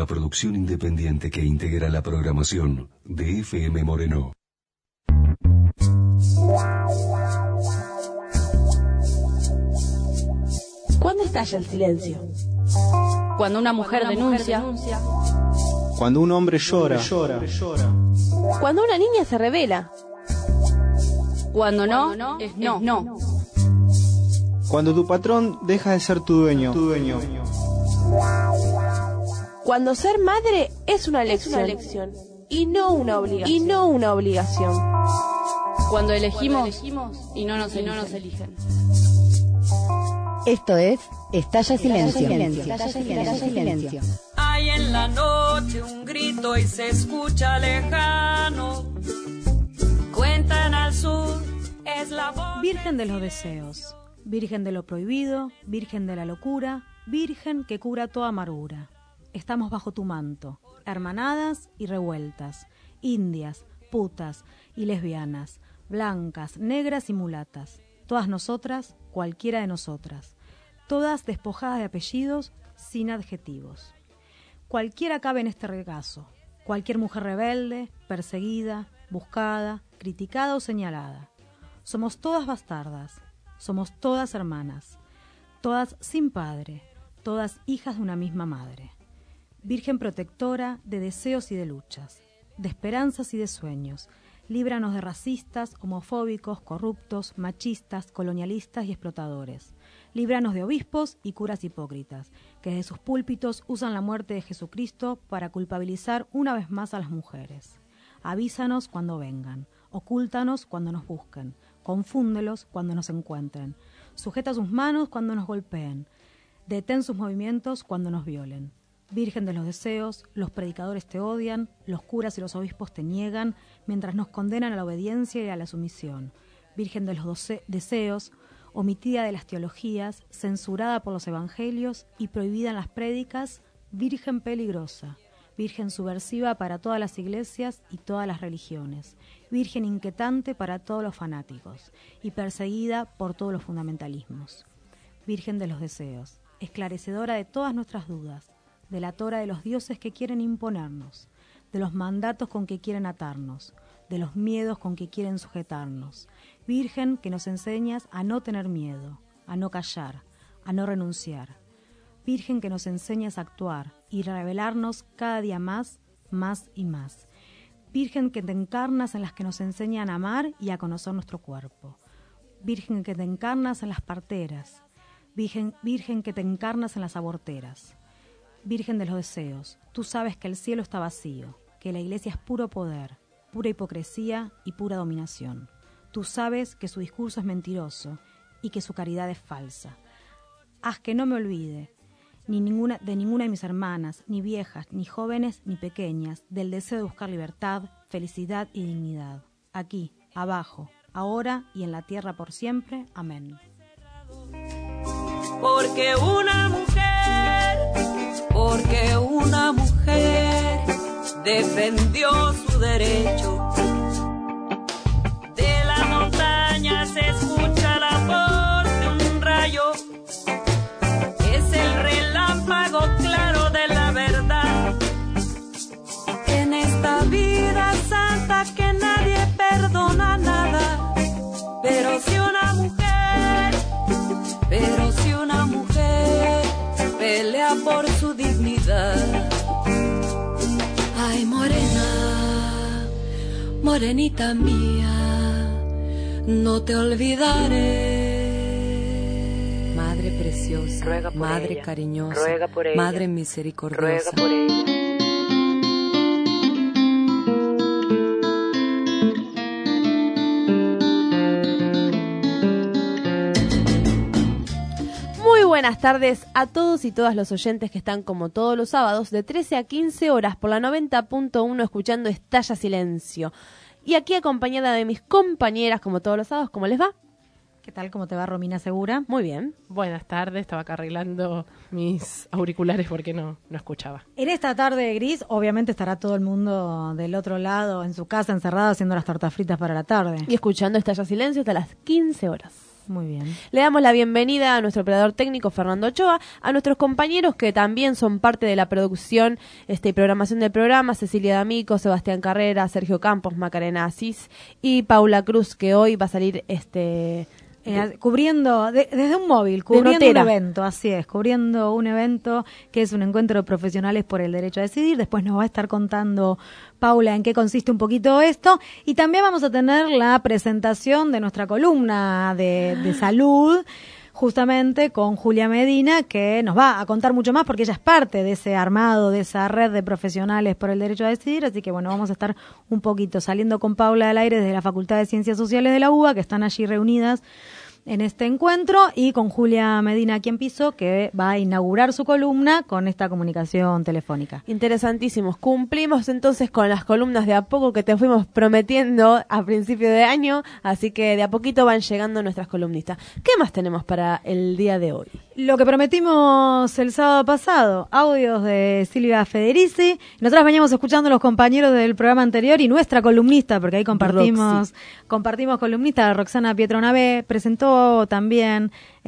única producción independiente que integra la programación de FM Moreno. ¿Cuándo estalla el silencio? Cuando una mujer denuncia. Cuando un hombre llora. Cuando una niña se revela. Cuando no, es no. Cuando tu patrón deja de ser tu dueño. Cuando ser madre es una elección y no una obligación. Cuando elegimos y no nos eligen. Esto es Estalla Silencio. Hay en la noche un grito y se escucha lejano. Cuentan al sur, es la voz. Virgen de los deseos, virgen de lo prohibido, virgen de la locura, virgen que cura toda amargura. Estamos bajo tu manto, hermanadas y revueltas, indias, putas y lesbianas, blancas, negras y mulatas. Todas nosotras, cualquiera de nosotras, todas despojadas de apellidos, sin adjetivos. Cualquiera cabe en este regazo, cualquier mujer rebelde, perseguida, buscada, criticada o señalada. Somos todas bastardas, somos todas hermanas, todas sin padre, todas hijas de una misma madre. Virgen protectora de deseos y de luchas, de esperanzas y de sueños, líbranos de racistas, homofóbicos, corruptos, machistas, colonialistas y explotadores. Líbranos de obispos y curas hipócritas, que desde sus púlpitos usan la muerte de Jesucristo para culpabilizar una vez más a las mujeres. Avísanos cuando vengan, ocúltanos cuando nos busquen, confúndelos cuando nos encuentren, sujeta sus manos cuando nos golpeen, detén sus movimientos cuando nos violen. Virgen de los deseos, los predicadores te odian, los curas y los obispos te niegan, mientras nos condenan a la obediencia y a la sumisión. Virgen de los deseos, omitida de las teologías, censurada por los evangelios y prohibida en las prédicas, Virgen peligrosa, Virgen subversiva para todas las iglesias y todas las religiones, Virgen inquietante para todos los fanáticos y perseguida por todos los fundamentalismos. Virgen de los deseos, esclarecedora de todas nuestras dudas, delatora de los dioses que quieren imponernos, de los mandatos con que quieren atarnos, de los miedos con que quieren sujetarnos. Virgen que nos enseñas a no tener miedo, a no callar, a no renunciar. Virgen que nos enseñas a actuar y revelarnos cada día más y más. Virgen que te encarnas en las que nos enseñan a amar y a conocer nuestro cuerpo. Virgen que te encarnas en las parteras. Virgen que te encarnas en las aborteras. Virgen de los deseos, tú sabes que el cielo está vacío, que la iglesia es puro poder, pura hipocresía y pura dominación. Tú sabes que su discurso es mentiroso y que su caridad es falsa. Haz que no me olvide de ninguna de mis hermanas, ni viejas, ni jóvenes, ni pequeñas, del deseo de buscar libertad, felicidad y dignidad. Aquí, abajo, ahora y en la tierra por siempre. Amén. Porque una mujer defendió su derecho. De la montaña se escucha la voz de un rayo. Es el relámpago claro de la verdad. En esta vida santa que nadie perdona nada. Pero si una mujer pelea por su dignidad. Ay, morena, morenita mía, no te olvidaré. Madre preciosa, madre ella, cariñosa, madre misericordiosa. Ruega por ella. Buenas tardes a todos y todas los oyentes que están como todos los sábados de 13 a 15 horas por la 90.1 escuchando Estalla Silencio. Y aquí acompañada de mis compañeras como todos los sábados, ¿cómo les va? ¿Qué tal? ¿Cómo te va, Romina Segura? Muy bien. Buenas tardes, estaba acá arreglando mis auriculares porque no escuchaba. En esta tarde gris, obviamente estará todo el mundo del otro lado, en su casa, encerrado, haciendo las tortas fritas para la tarde. Y escuchando Estalla Silencio hasta las 15 horas. Muy bien. Le damos la bienvenida a nuestro operador técnico Fernando Ochoa, a nuestros compañeros que también son parte de la producción y programación del programa, Cecilia D'Amico, Sebastián Carrera, Sergio Campos, Macarena Asís y Paula Cruz, que hoy va a salir cubriendo desde un móvil, cubriendo un evento, así es, cubriendo un evento que es un encuentro de profesionales por el derecho a decidir. Después nos va a estar contando Paula en qué consiste un poquito esto, y también vamos a tener la presentación de nuestra columna de salud, justamente con Julia Medina, que nos va a contar mucho más porque ella es parte de ese armado, de esa red de profesionales por el derecho a decidir. Así que bueno, vamos a estar un poquito saliendo con Paula al aire desde la Facultad de Ciencias Sociales de la UBA, que están allí reunidas en este encuentro, y con Julia Medina aquí en piso, que va a inaugurar su columna con esta comunicación telefónica. Interesantísimos. Cumplimos entonces con las columnas de a poco que te fuimos prometiendo a principio de año, así que de a poquito van llegando nuestras columnistas. ¿Qué más tenemos para el día de hoy? Lo que prometimos el sábado pasado, audios de Silvia Federici. Nosotras veníamos escuchando los compañeros del programa anterior y nuestra columnista, porque ahí compartimos columnista, Roxana Pietronave, presentó también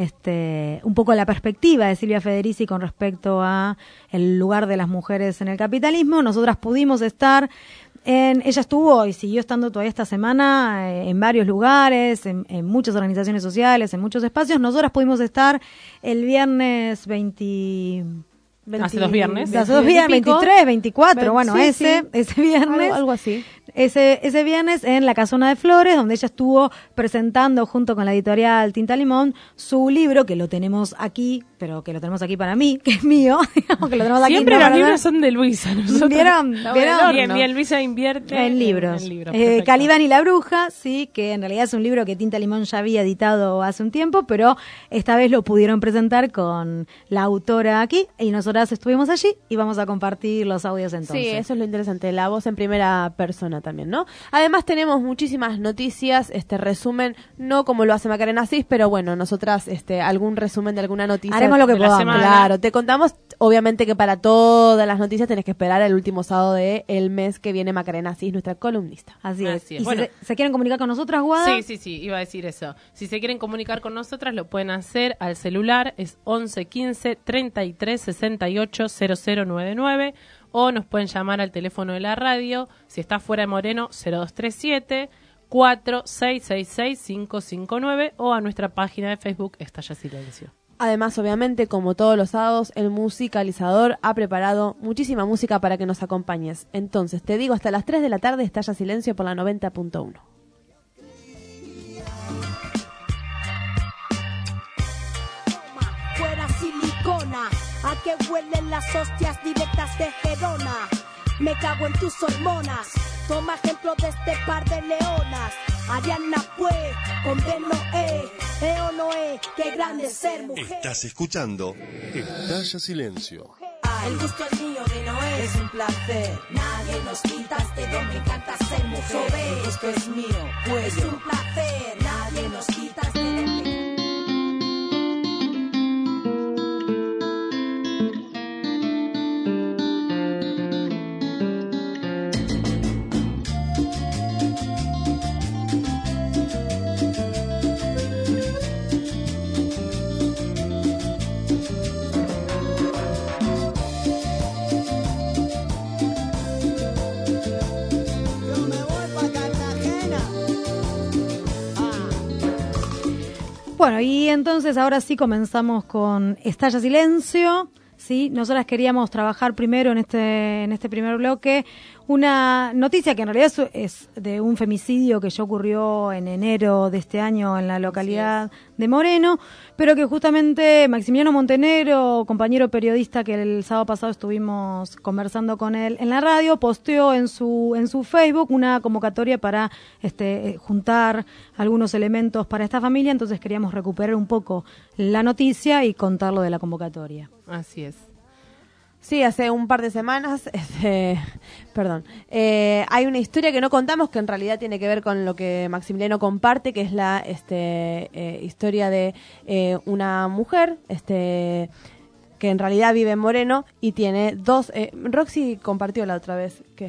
un poco la perspectiva de Silvia Federici con respecto a el lugar de las mujeres en el capitalismo. Nosotras pudimos estar ella estuvo y siguió estando todavía esta semana en varios lugares, en muchas organizaciones sociales, en muchos espacios. Nosotras pudimos estar el viernes 20... Hace 2 viernes. Hace 2 viernes, 23, 24, bueno, sí, ese viernes. Algo así. Ese viernes en la Casona de Flores, donde ella estuvo presentando junto con la editorial Tinta Limón su libro, que lo tenemos aquí, pero que lo tenemos aquí para mí, que es mío, digamos que lo tenemos aquí. Siempre los libros son de Luisa. ¿Vieron? Bien, Luisa invierte en libros. Calibán y la bruja, sí, que en realidad es un libro que Tinta Limón ya había editado hace un tiempo, pero esta vez lo pudieron presentar con la autora aquí, y nosotras estuvimos allí y vamos a compartir los audios entonces. Sí, eso es lo interesante, la voz en primera persona también, ¿no? Además tenemos muchísimas noticias, resumen, no como lo hace Macarena Asís, pero bueno, nosotras algún resumen de alguna noticia. Haremos lo que podamos. Claro, te contamos, obviamente que para todas las noticias tenés que esperar el último sábado del mes que viene Macarena Asís, nuestra columnista. Así es. ¿Y bueno, si se quieren comunicar con nosotras, Guada? Sí, iba a decir eso. Si se quieren comunicar con nosotras, lo pueden hacer al celular, es 11 15 33 68 0099, o nos pueden llamar al teléfono de la radio, si está fuera de Moreno, 0237 4666 559, o a nuestra página de Facebook Estalla Silencio. Además, obviamente, como todos los sábados, el musicalizador ha preparado muchísima música para que nos acompañes. Entonces, te digo, hasta las 3 de la tarde, Estalla Silencio por la 90.1. Fuera silicona, a que huelen las hostias directas de Gerona. Me cago en tus hormonas, toma ejemplo de este par de leonas. Ariana pues, con Noé, o Noé, qué grande ser mujer. Estás escuchando Estalla Silencio. El gusto es mío de Noé, es un placer. Nadie nos quita este don, me encanta ser mujer. El gusto es mío, pues es un placer. Nadie nos quita este don. Bueno, y entonces ahora sí comenzamos con Estalla Silencio. Sí, nosotras queríamos trabajar primero en este primer bloque una noticia que en realidad es de un femicidio que ya ocurrió en enero de este año en la localidad de Moreno, pero que justamente Maximiliano Montenegro, compañero periodista que el sábado pasado estuvimos conversando con él en la radio, posteó en su Facebook una convocatoria para juntar algunos elementos para esta familia. Entonces queríamos recuperar un poco la noticia y contar lo de la convocatoria. Así es. Sí, hace un par de semanas, hay una historia que no contamos que en realidad tiene que ver con lo que Maximiliano comparte, que es la historia de una mujer que en realidad vive en Moreno y tiene 2... Roxy compartió la otra vez, ¿qué?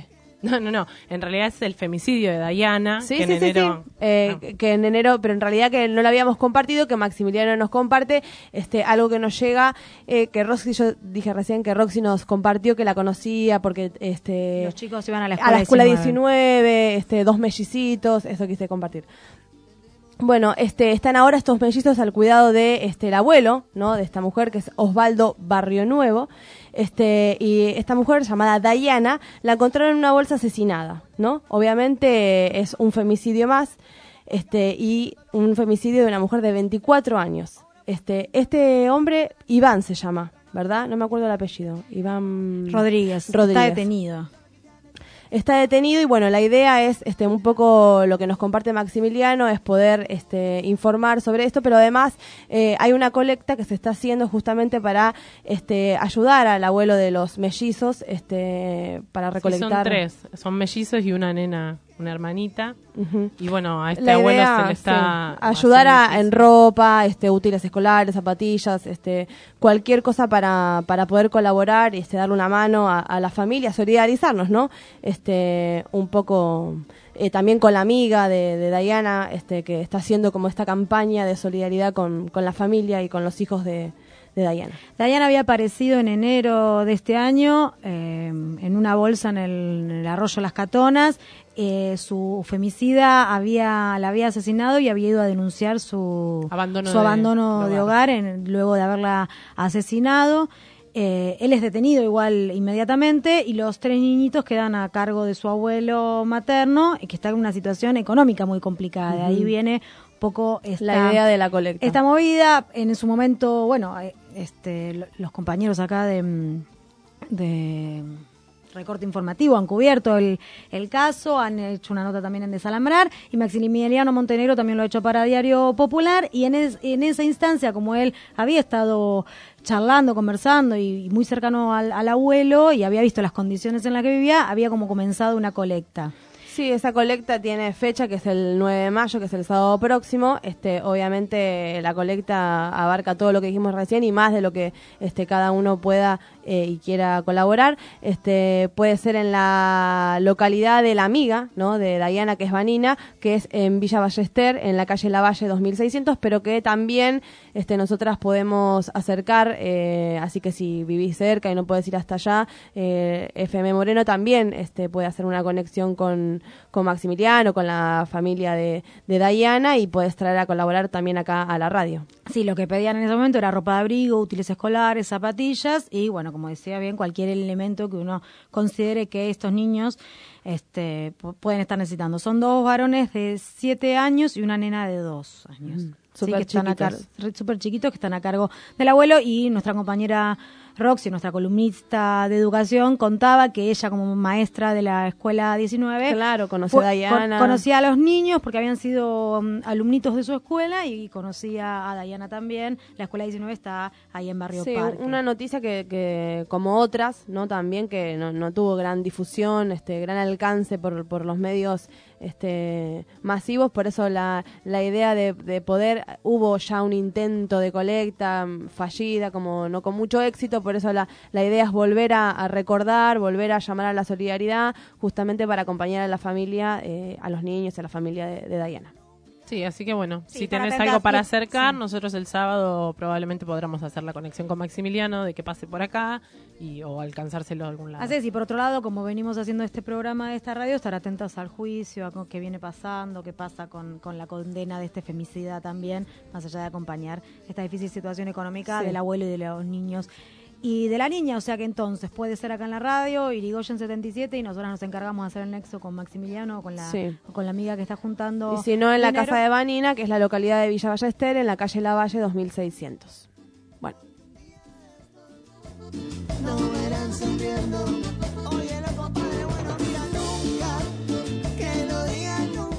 No. En realidad es el femicidio de Dayana. Sí, que en sí, enero... sí. Que en enero, pero en realidad que no lo habíamos compartido, que Maximiliano nos comparte, algo que nos llega, que Roxy, yo dije recién que Roxy nos compartió que la conocía porque los chicos iban a la escuela 19, 2 mellicitos, eso quise compartir. Bueno, están ahora estos mellizos al cuidado de el abuelo, ¿no? De esta mujer que es Osvaldo Barrio Nuevo. Y esta mujer llamada Dayana la encontraron en una bolsa asesinada, ¿no? Obviamente es un femicidio más, y un femicidio de una mujer de 24 años. Este hombre, Iván se llama, ¿verdad? No me acuerdo el apellido. Iván Rodríguez. Está detenido. Está detenido y bueno, la idea es un poco lo que nos comparte Maximiliano, es poder informar sobre esto, pero además hay una colecta que se está haciendo justamente para ayudar al abuelo de los mellizos para recolectar. Sí, son 3, son mellizos y una nena, una hermanita. Uh-huh. Y bueno, a la abuelo idea, se le está ayudar en ropa, útiles escolares, zapatillas, cualquier cosa para poder colaborar y darle una mano a la familia, solidarizarnos, ¿no? Un poco también con la amiga de Dayana, que está haciendo como esta campaña de solidaridad con la familia y con los hijos de Dayana. Dayana había aparecido en enero de este año en una bolsa en el arroyo Las Catonas. Su femicida la había asesinado y había ido a denunciar su abandono de hogar luego de haberla asesinado. Él es detenido igual inmediatamente y los 3 niñitos quedan a cargo de su abuelo materno, que está en una situación económica muy complicada. De ahí viene un poco la idea de la colecta. Esta movida, en su momento, bueno, los compañeros acá de Recorte Informativo han cubierto el caso, han hecho una nota también en Desalambrar, y Maximiliano Montenegro también lo ha hecho para Diario Popular, y en esa instancia, como él había estado charlando, conversando y muy cercano al abuelo y había visto las condiciones en las que vivía, había como comenzado una colecta. Sí, esa colecta tiene fecha, que es el 9 de mayo, que es el sábado próximo. Obviamente la colecta abarca todo lo que dijimos recién y más de lo que cada uno pueda y quiera colaborar. Puede ser en la localidad de la amiga, ¿no? De Dayana, que es Vanina, que es en Villa Ballester, en la calle Lavalle 2600, pero que también nosotras podemos acercar, así que si vivís cerca y no podés ir hasta allá, FM Moreno también puede hacer una conexión con Maximiliano, con la familia de Dayana, y puedes traer a colaborar también acá a la radio. Sí, lo que pedían en ese momento era ropa de abrigo, útiles escolares, zapatillas y, bueno, como decía bien, cualquier elemento que uno considere que estos niños pueden estar necesitando. Son 2 varones de 7 años y una nena de 2 años. Súper chiquitos que están a cargo del abuelo, y nuestra compañera Roxy, nuestra columnista de educación, contaba que ella, como maestra de la escuela 19, claro, conocía a Dayana. Conocía a los niños porque habían sido alumnitos de su escuela, y conocía a Dayana también. La escuela 19 está ahí en Barrio Parque. Una noticia que como otras, ¿no? También que no tuvo gran difusión, gran alcance por los medios masivos, por eso la idea de poder, hubo ya un intento de colecta fallida, como no con mucho éxito, por eso la idea es volver a recordar, volver a llamar a la solidaridad, justamente para acompañar a la familia, a los niños, a la familia de Dayana. Sí, así que bueno, sí, si tenés algo para acercar, sí. Nosotros el sábado probablemente podremos hacer la conexión con Maximiliano de que pase por acá o alcanzárselo a algún lado. Así es, y por otro lado, como venimos haciendo este programa de esta radio, estar atentos al juicio, a qué viene pasando, qué pasa con la condena de este femicida también, más allá de acompañar esta difícil situación económica del abuelo y de los niños. Y de la niña, o sea que entonces puede ser acá en la radio, Irigoyen 77, y nosotros nos encargamos de hacer el nexo con Maximiliano o con la amiga que está juntando. Y si no, en la casa de Vanina, que es la localidad de Villa Ballester, en la calle Lavalle 2600. Bueno. No verán sonriendo. Oye, la compadre, bueno, mira, nunca, que lo diga nunca.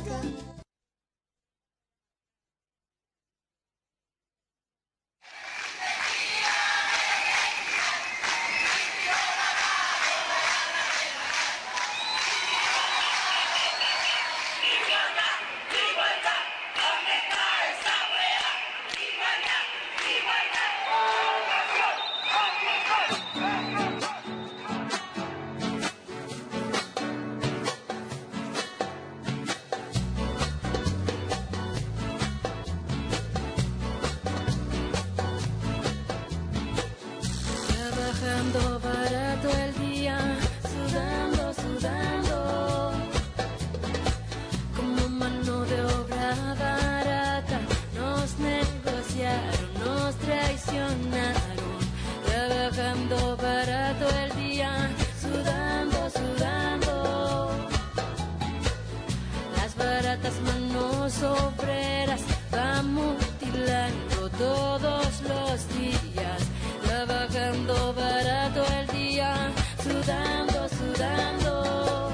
obreras van mutilando todos los días, trabajando barato el día, sudando, sudando.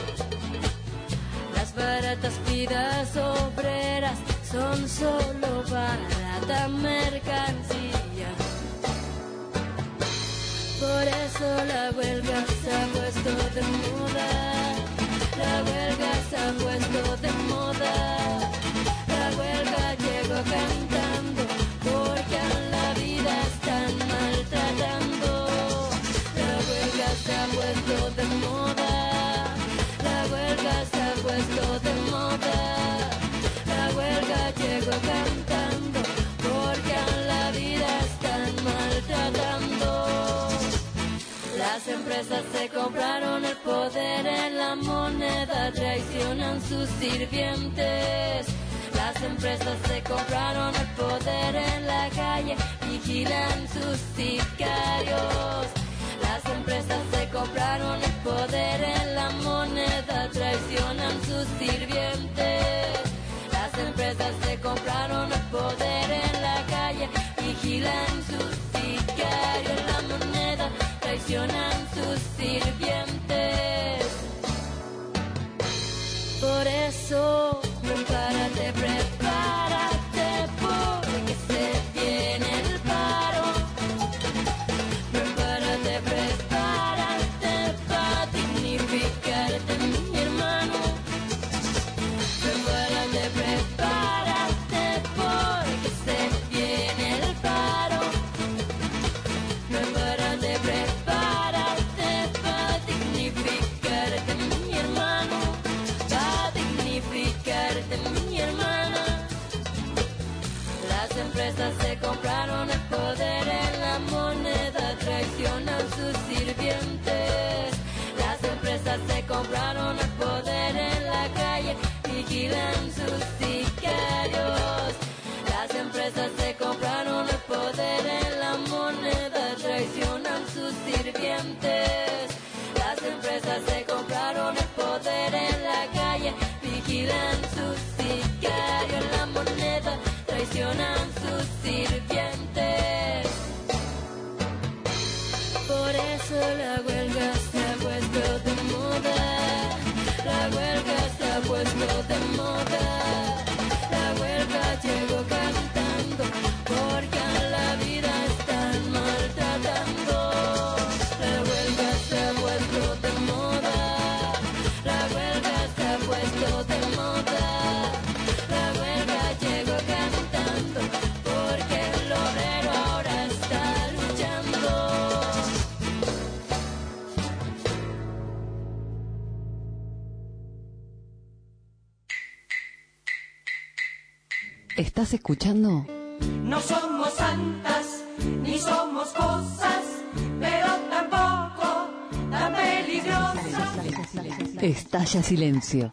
Las baratas vidas obreras son solo barata mercancía. Por eso la huelga se ha puesto de moda. La huelga se ha puesto de moda. La huelga llegó cantando porque a la vida están maltratando. La huelga se ha puesto de moda. La huelga se ha puesto de moda. La huelga llegó cantando porque a la vida están maltratando. Las empresas se compraron el poder en la moneda, traicionan sus sirvientes. Las empresas se compraron el poder en la calle, vigilan sus sicarios. Las empresas se compraron el poder en la moneda, traicionan sus sirvientes. Las empresas se compraron el poder en la calle, vigilan sus sicarios. La moneda, traicionan sus sirvientes. Por eso, prepárate, prepárate, porque se viene el paro. Prepárate, prepárate para dignificarte, mi hermano. Prepárate, prepárate, porque se viene el paro. Prepárate, prepárate para dignificarte, mi hermano. Para dignificarte, mi hermana. Las empresas se compraron el poder en la moneda, traicionan sus sirvientes. Las empresas se compraron el poder en la calle, vigilan sus sicarios. Las empresas se compraron el poder en la moneda, traicionan sus sirvientes. Las empresas se compraron el poder en la calle, vigilan sus sicarios. La moneda, traicionan sus sirvientes. Por eso la huelga se ha puesto de moda. La huelga se ha puesto de moda. La huelga llegó cantando porque a la vida están maltratando. La huelga se ha puesto de moda. La huelga se ha puesto de moda. La huelga llegó cantando porque el obrero ahora está luchando. ¿Estás escuchando? No somos santas, ni somos cosas, pero tampoco tan peligrosas. Estalla Silencio.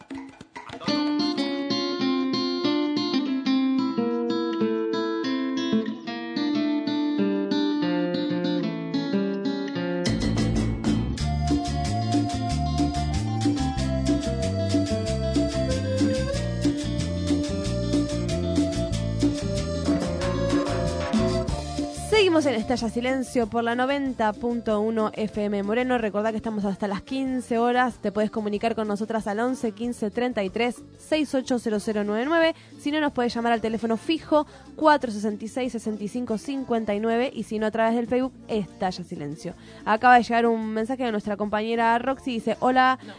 Seguimos en Estalla Silencio por la 90.1 FM Moreno. Recordá que estamos hasta las 15 horas. Te puedes comunicar con nosotras al 11 15 33 680099. Si no, nos puedes llamar al teléfono fijo 466 65 59. Y si no, a través del Facebook Estalla Silencio. Acaba de llegar un mensaje de nuestra compañera Roxy. Dice, hola. No.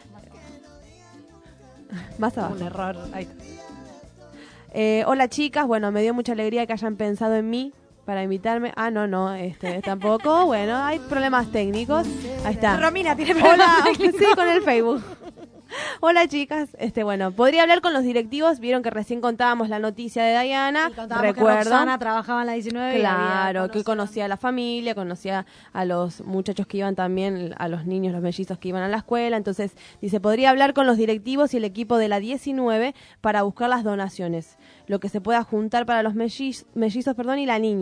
Más abajo. Un error. Ahí está. Hola chicas, bueno, me dio mucha alegría que hayan pensado en mí para invitarme. Ah, no, tampoco. Bueno, hay problemas técnicos. Ahí está. Romina tiene problemas técnicos. Sí, con el Facebook. Hola chicas, bueno, podría hablar con los directivos. Vieron que recién contábamos la noticia de Diana. Y contábamos Recuerdo. que Roxana trabajaba en la 19. Claro, que conocía a la familia, conocía a los muchachos que iban también, a los niños, los mellizos que iban a la escuela. Entonces, dice, podría hablar con los directivos y el equipo de la 19 para buscar las donaciones, lo que se pueda juntar para los mellizos y la niña.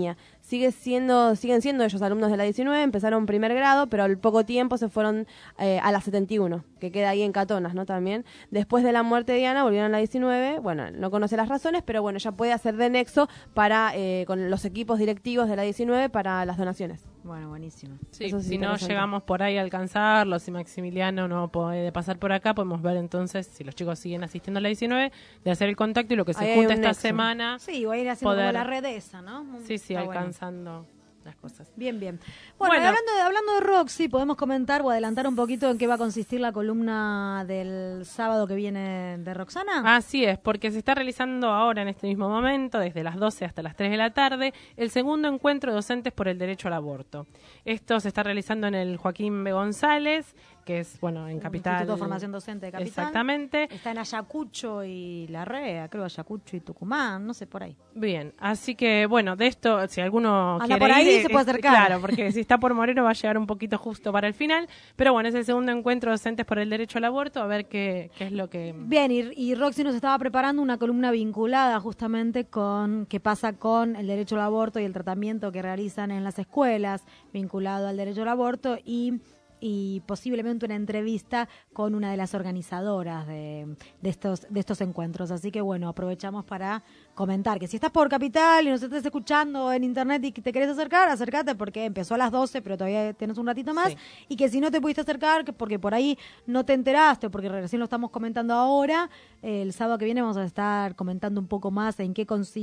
siguen siendo ellos alumnos de la 19, empezaron primer grado, pero al poco tiempo se fueron a la 71, que queda ahí en Catonas, ¿no? También. Después de la muerte de Diana volvieron a la 19, bueno, no conoce las razones, pero bueno, ya puede hacer de nexo para con los equipos directivos de la 19 para las donaciones. Bueno, buenísimo. Sí, si no llegamos por ahí a alcanzarlo, si Maximiliano no puede pasar por acá, podemos ver entonces, si los chicos siguen asistiendo a la 19, de hacer el contacto y lo que se Ahí junta hay un esta nexo. semana. Sí, voy a ir haciendo poder- como la red esa, ¿no? Sí, Está bueno. alcanzando las cosas. Bien, bien. Bueno, y hablando de Roxy, podemos comentar o adelantar un poquito en qué va a consistir la columna del sábado que viene de Roxana. Así es, porque se está realizando ahora en este mismo momento, desde las 12 hasta las 3 de la tarde, el segundo encuentro de docentes por el derecho al aborto. Esto se está realizando en el Joaquín B. González, que es, bueno, en Capital. Instituto de Formación Docente de Capital. Exactamente. Está en Ayacucho y La Rea, creo Ayacucho y Tucumán, no sé, por ahí. Bien, así que, bueno, de esto, si alguno Anda quiere por ahí, ir, se puede acercar. Claro, porque si está por Moreno va a llegar un poquito justo para el final, pero bueno, es el segundo encuentro de docentes por el derecho al aborto, a ver qué es lo que... Bien, y Roxy nos estaba preparando una columna vinculada justamente con qué pasa con el derecho al aborto y el tratamiento que realizan en las escuelas vinculado al derecho al aborto y posiblemente una entrevista con una de las organizadoras de estos encuentros. Así que bueno, aprovechamos para comentar que si estás por Capital y nos estás escuchando en internet y te querés acercar, acércate porque empezó a las 12, pero todavía tenés un ratito más. Sí. Y que si no te pudiste acercar, porque por ahí no te enteraste, porque recién lo estamos comentando ahora, el sábado que viene vamos a estar comentando un poco más en qué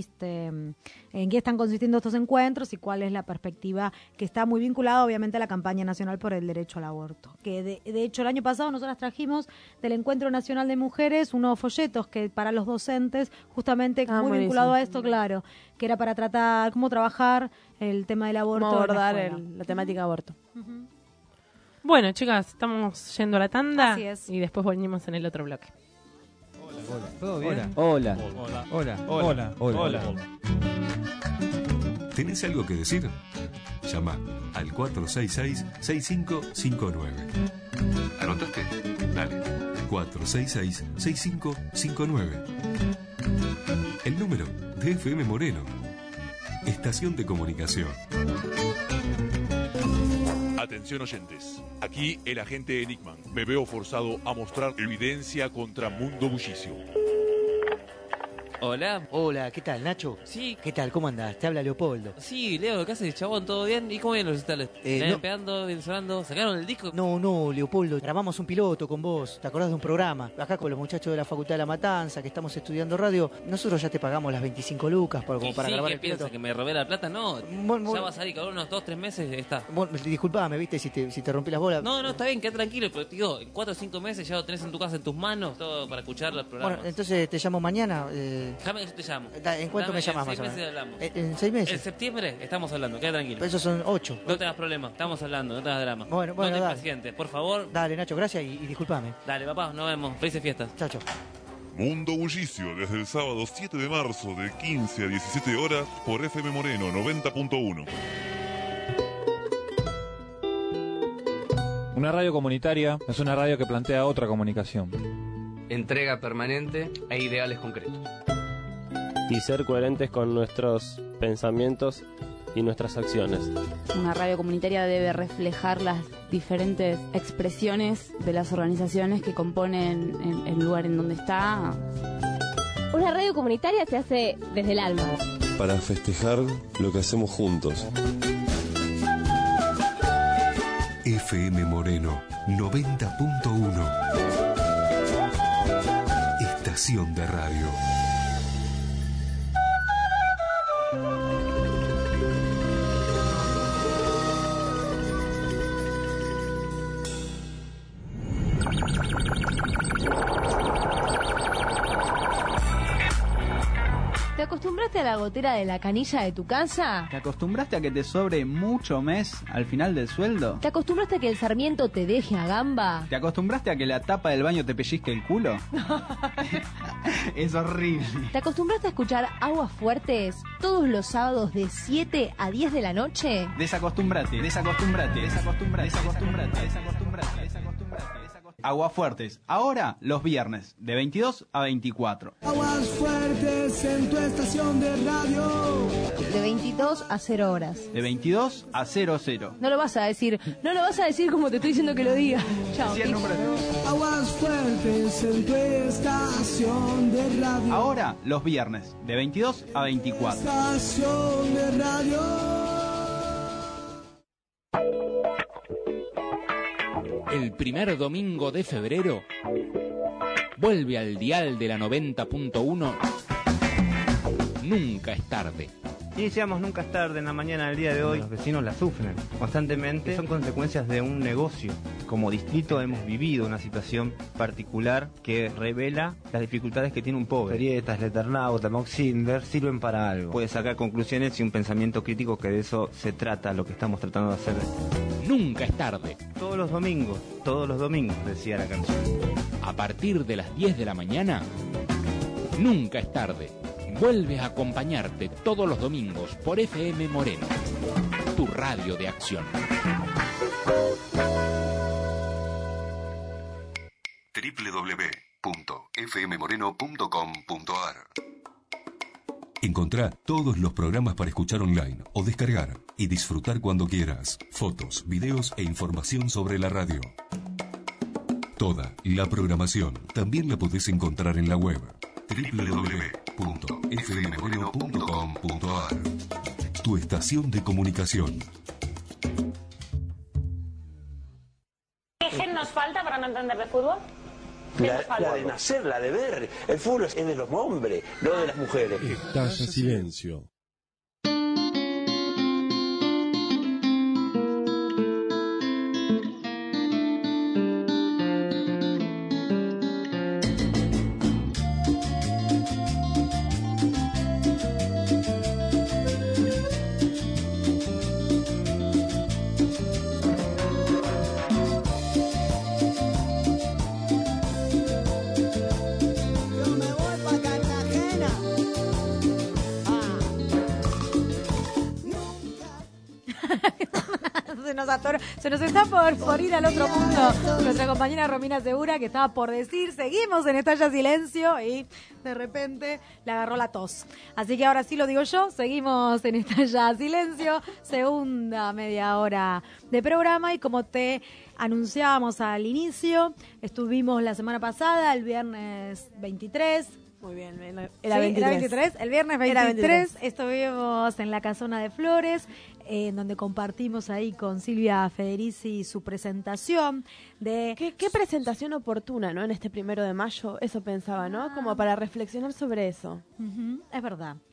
están consistiendo estos encuentros y cuál es la perspectiva que está muy vinculada obviamente a la campaña nacional por el derecho al aborto. Que de hecho el año pasado nosotras trajimos del Encuentro Nacional de Mujeres unos folletos que para los docentes justamente muy vinculado a esto, claro, que era para tratar cómo trabajar el tema del aborto. Cómo abordar la temática aborto. Uh-huh. Bueno, chicas, estamos yendo a la tanda. Así es. Y después volvemos en el otro bloque. Hola. ¿Todo bien? Hola. Hola. ¿Tenés algo que decir? Llama al 466-6559. ¿Anotaste? Dale. 466-6559. El número de FM Moreno. Estación de comunicación. Atención oyentes, aquí el agente Enigman. Me veo forzado a mostrar evidencia contra Mundo Bullicio. Hola. Hola, ¿qué tal, Nacho? Sí. ¿Qué tal? ¿Cómo andás? Te habla Leopoldo. Sí, Leo, ¿qué haces, chabón? ¿Todo bien? ¿Y cómo vienen los recitales? ¿Están pegando, bien sonando? ¿Sacaron el disco? No, Leopoldo. Grabamos un piloto con vos. ¿Te acordás de un programa? Acá con los muchachos de la Facultad de La Matanza, que estamos estudiando radio. Nosotros ya te pagamos las 25 lucas como para grabar ¿qué el piloto. piensa? ¿Que me robé la plata? No. Ya va a salir con unos 2-3 meses está. Disculpame, ¿viste? Si te rompí las bolas. No, está bien, queda tranquilo. Pero digo, en 4 o 5 meses ya lo tenés en tu casa, en tus manos, todo para escuchar los programas. Bueno, entonces te llamo mañana. Déjame que yo te llamo. ¿En cuánto me llamas más o menos? ¿En 6 meses? En septiembre estamos hablando, queda tranquilo. Pero esos son 8. No tengas problema, estamos hablando, no tengas drama. Bueno, no te dale. impacientes, por favor. Dale, Nacho, gracias y disculpame. Dale, papá, nos vemos. Felices fiestas. Chao. Mundo Bullicio, desde el sábado 7 de marzo de 15 a 17 horas por FM Moreno 90.1. Una radio comunitaria es una radio que plantea otra comunicación. Entrega permanente e ideales concretos. Y ser coherentes con nuestros pensamientos y nuestras acciones. Una radio comunitaria debe reflejar las diferentes expresiones de las organizaciones que componen el lugar en donde está. Una radio comunitaria se hace desde el alma. Para festejar lo que hacemos juntos. FM Moreno 90.1. Estación de radio. ¿Te acostumbraste a la gotera de la canilla de tu casa? ¿Te acostumbraste a que te sobre mucho mes al final del sueldo? ¿Te acostumbraste a que el sarmiento te deje a gamba? ¿Te acostumbraste a que la tapa del baño te pellizque el culo? Es horrible. ¿Te acostumbraste a escuchar Aguas Fuertes todos los sábados de 7 a 10 de la noche? Desacostúmbrate. Aguafuertes, ahora los viernes, de 22 a 24. Aguas fuertes en tu estación de radio. De 22 a 0 horas. De 22 a 00. No lo vas a decir como te estoy diciendo que lo diga. Chao. Sí, el número. Aguas fuertes en tu estación de radio. Ahora los viernes, de 22 a 24. Estación de radio. El primer domingo de febrero vuelve al dial de la 90.1 Nunca es tarde. Iniciamos Nunca es tarde en la mañana del día de hoy. Los vecinos la sufren constantemente. Son consecuencias de un negocio. Como distrito hemos vivido una situación particular que revela las dificultades que tiene un pobre. Grietas, Leternauta, Moxinder sirven para algo. Puede sacar conclusiones y un pensamiento crítico, que de eso se trata lo que estamos tratando de hacer. Nunca es tarde. Todos los domingos, decía la canción. A partir de las 10 de la mañana, Nunca es tarde. Vuelve a acompañarte todos los domingos por FM Moreno, tu radio de acción. www.fmmoreno.com.ar. Encontrá todos los programas para escuchar online o descargar y disfrutar cuando quieras. Fotos, videos e información sobre la radio. Toda la programación también la podés encontrar en la web www.fmmoreno.com.ar. Tu estación de comunicación. ¿Qué gen nos falta para no entender de fútbol? La de nacer, la de ver. El fútbol es de los hombres, no de las mujeres. Estalla silencio. Se nos está por ir al otro mundo nuestra compañera Romina Segura, que estaba por decir, seguimos en Estalla Silencio, y de repente le agarró la tos. Así que ahora sí lo digo yo, seguimos en Estalla Silencio, segunda media hora de programa, y como te anunciábamos al inicio, estuvimos la semana pasada, el viernes 23. Muy bien, Era 23. El viernes 23 estuvimos en la Casona de Flores, en donde compartimos ahí con Silvia Federici su presentación de... ¿Qué presentación oportuna, ¿no? En este 1 de mayo, eso pensaba, ¿no? Como para reflexionar sobre eso. Es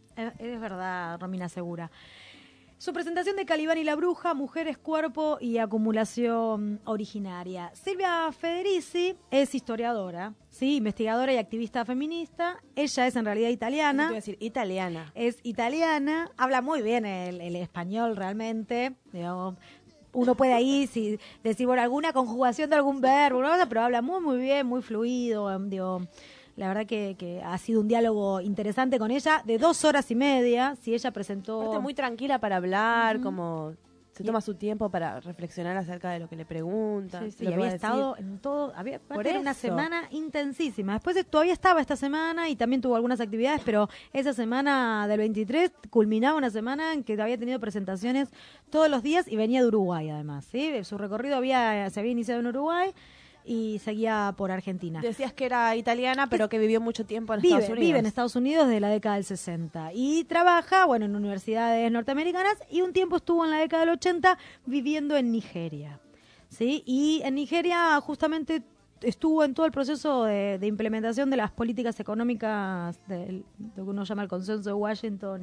verdad, Romina Segura. Su presentación de Calibán y la Bruja, Mujeres, Cuerpo y Acumulación Originaria. Silvia Federici es historiadora, ¿sí? Investigadora y activista feminista. Ella es en realidad italiana. Te voy a decir, italiana. Es italiana, habla muy bien el español realmente. Digamos, uno puede ahí decir, bueno, alguna conjugación de algún verbo, ¿no? Pero habla muy bien, muy fluido, digo... La verdad que ha sido un diálogo interesante con ella, de 2 horas y media. Si ella presentó... Aparte muy tranquila para hablar, como se toma su tiempo para reflexionar acerca de lo que le preguntan. Sí, había estado en todo... Era una semana intensísima. Después todavía estaba esta semana y también tuvo algunas actividades, pero esa semana del 23 culminaba una semana en que había tenido presentaciones todos los días y venía de Uruguay además, ¿sí? Su recorrido se había iniciado en Uruguay y seguía por Argentina. Decías que era italiana, pero que vivió mucho tiempo en Estados Unidos. Vive en Estados Unidos desde la década del 60 y trabaja, en universidades norteamericanas, y un tiempo estuvo en la década del 80 viviendo en Nigeria, ¿sí? Y en Nigeria justamente estuvo en todo el proceso de implementación de las políticas económicas de lo que uno llama el Consenso de Washington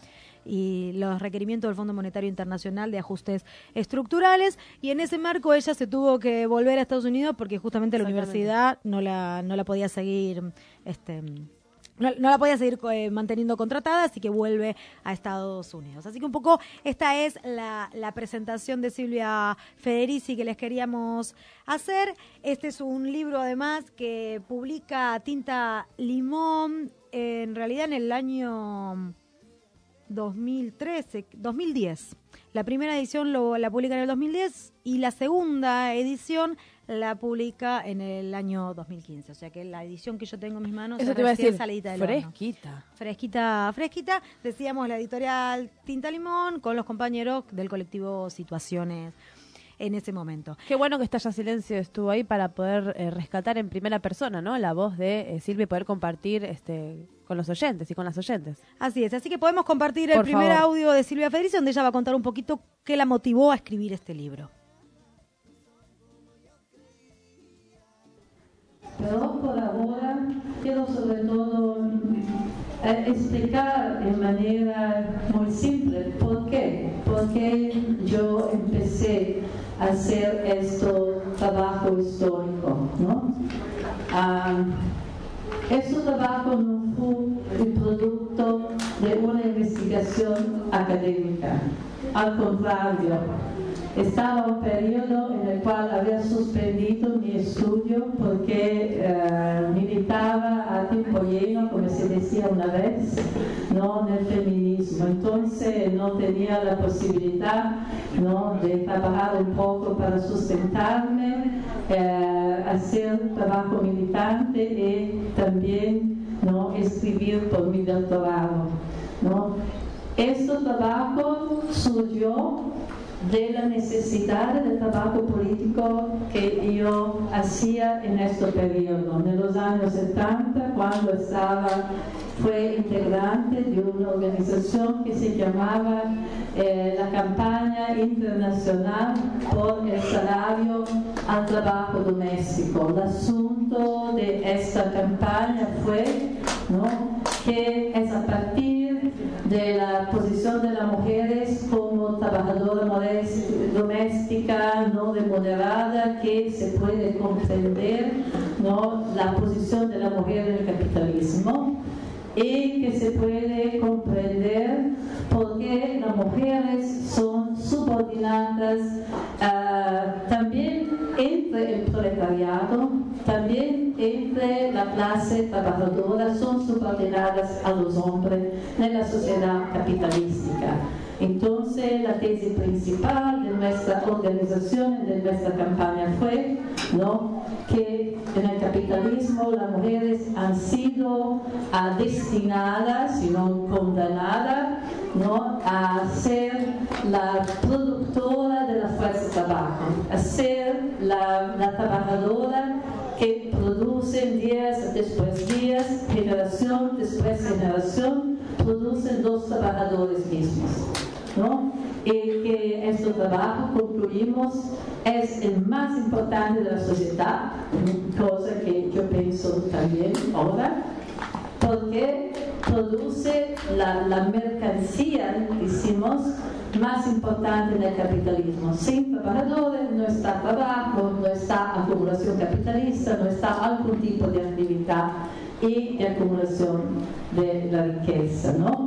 y los requerimientos del Fondo Monetario Internacional de ajustes estructurales, y en ese marco ella se tuvo que volver a Estados Unidos porque justamente la universidad no la podía seguir no la podía seguir manteniendo contratada, así que vuelve a Estados Unidos. Así que un poco esta es la presentación de Silvia Federici que les queríamos hacer. Este es un libro además que publica Tinta Limón, en realidad en el año 2010. La primera edición la publica en el 2010 y la segunda edición la publica en el año 2015. O sea que la edición que yo tengo en mis manos Eso te iba a decir, salidita del fresquita. Fresquita. Decíamos la editorial Tinta Limón con los compañeros del colectivo Situaciones en ese momento. Qué bueno que Estalla Silencio estuvo ahí para poder rescatar en primera persona, ¿no? La voz de Silvia y poder compartir con los oyentes y con las oyentes. Así es, así que podemos compartir el primer audio de Silvia Federici, donde ella va a contar un poquito qué la motivó a escribir este libro. Pero por ahora quiero sobre todo explicar de manera muy simple por qué. Porque yo empecé a hacer este trabajo histórico, ¿no? Este trabajo no fue el producto de una investigación académica. Al contrario, estaba un periodo en el cual había suspendido mi estudio porque militaba a tiempo lleno, como se decía una vez, ¿no?, en el feminismo. Entonces no tenía la posibilidad, ¿no?, de trabajar un poco para sustentarme, hacer trabajo militante y también, ¿no?, escribir por mi doctorado, ¿no? Este trabajo surgió de la necesidad del trabajo político que yo hacía en este periodo. En los años 70, cuando fue integrante de una organización que se llamaba la Campaña Internacional por el Salario al Trabajo Doméstico. El asunto de esta campaña fue, ¿no?, que es a partir de la posición de las mujeres como trabajadora doméstica, no remunerada, que se puede comprender, ¿no?, la posición de la mujer en el capitalismo, y que se puede comprender por qué las mujeres son subordinadas también entre el proletariado, también entre la clase trabajadora, son subordinadas a los hombres en la sociedad capitalística. Entonces, la tesis principal de nuestra organización, de nuestra campaña fue, ¿no?, que en el capitalismo las mujeres han sido destinadas y no condenadas, ¿no?, a ser la productora de la fuerza de trabajo, a ser la trabajadora que produce días después días, generación después generación, producen los trabajadores mismos, ¿no? Y que este trabajo, concluimos, es el más importante de la sociedad, cosa que yo pienso también ahora, porque produce la mercancía, decimos, más importante en el capitalismo. Sin trabajadores no está trabajo, no está acumulación capitalista, no está algún tipo de actividad y de acumulación de la riqueza, ¿no?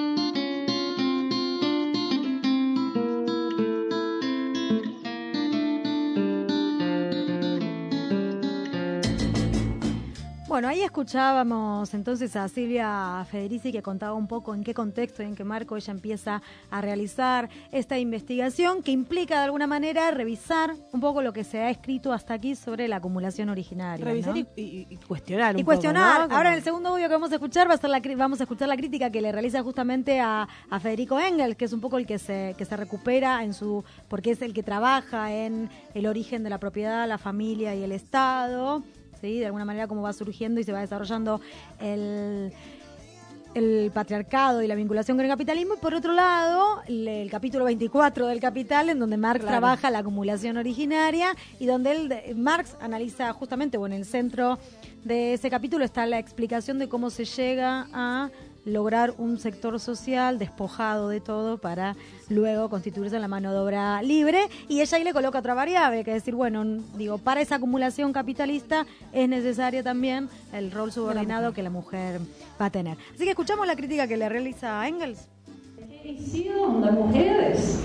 Bueno, ahí escuchábamos entonces a Silvia Federici, que contaba un poco en qué contexto y en qué marco ella empieza a realizar esta investigación, que implica de alguna manera revisar un poco lo que se ha escrito hasta aquí sobre la acumulación originaria. Revisar, ¿no?, y cuestionar un poco. Y cuestionar. ¿No? Ahora en el segundo audio que vamos a escuchar vamos a escuchar la crítica que le realiza justamente a Federico Engels, que es un poco el que se recupera porque es el que trabaja en el origen de la propiedad, la familia y el Estado. ¿Sí? De alguna manera cómo va surgiendo y se va desarrollando el patriarcado y la vinculación con el capitalismo, y por otro lado el capítulo 24 del Capital, en donde Marx trabaja la acumulación originaria, y donde Marx analiza justamente, en el centro de ese capítulo está la explicación de cómo se llega a lograr un sector social despojado de todo para luego constituirse en la mano de obra libre, y ella ahí le coloca otra variable, que es decir, para esa acumulación capitalista es necesario también el rol subordinado que la mujer va a tener. Así que escuchamos la crítica que le realiza Engels. ¿Qué hicieron las mujeres?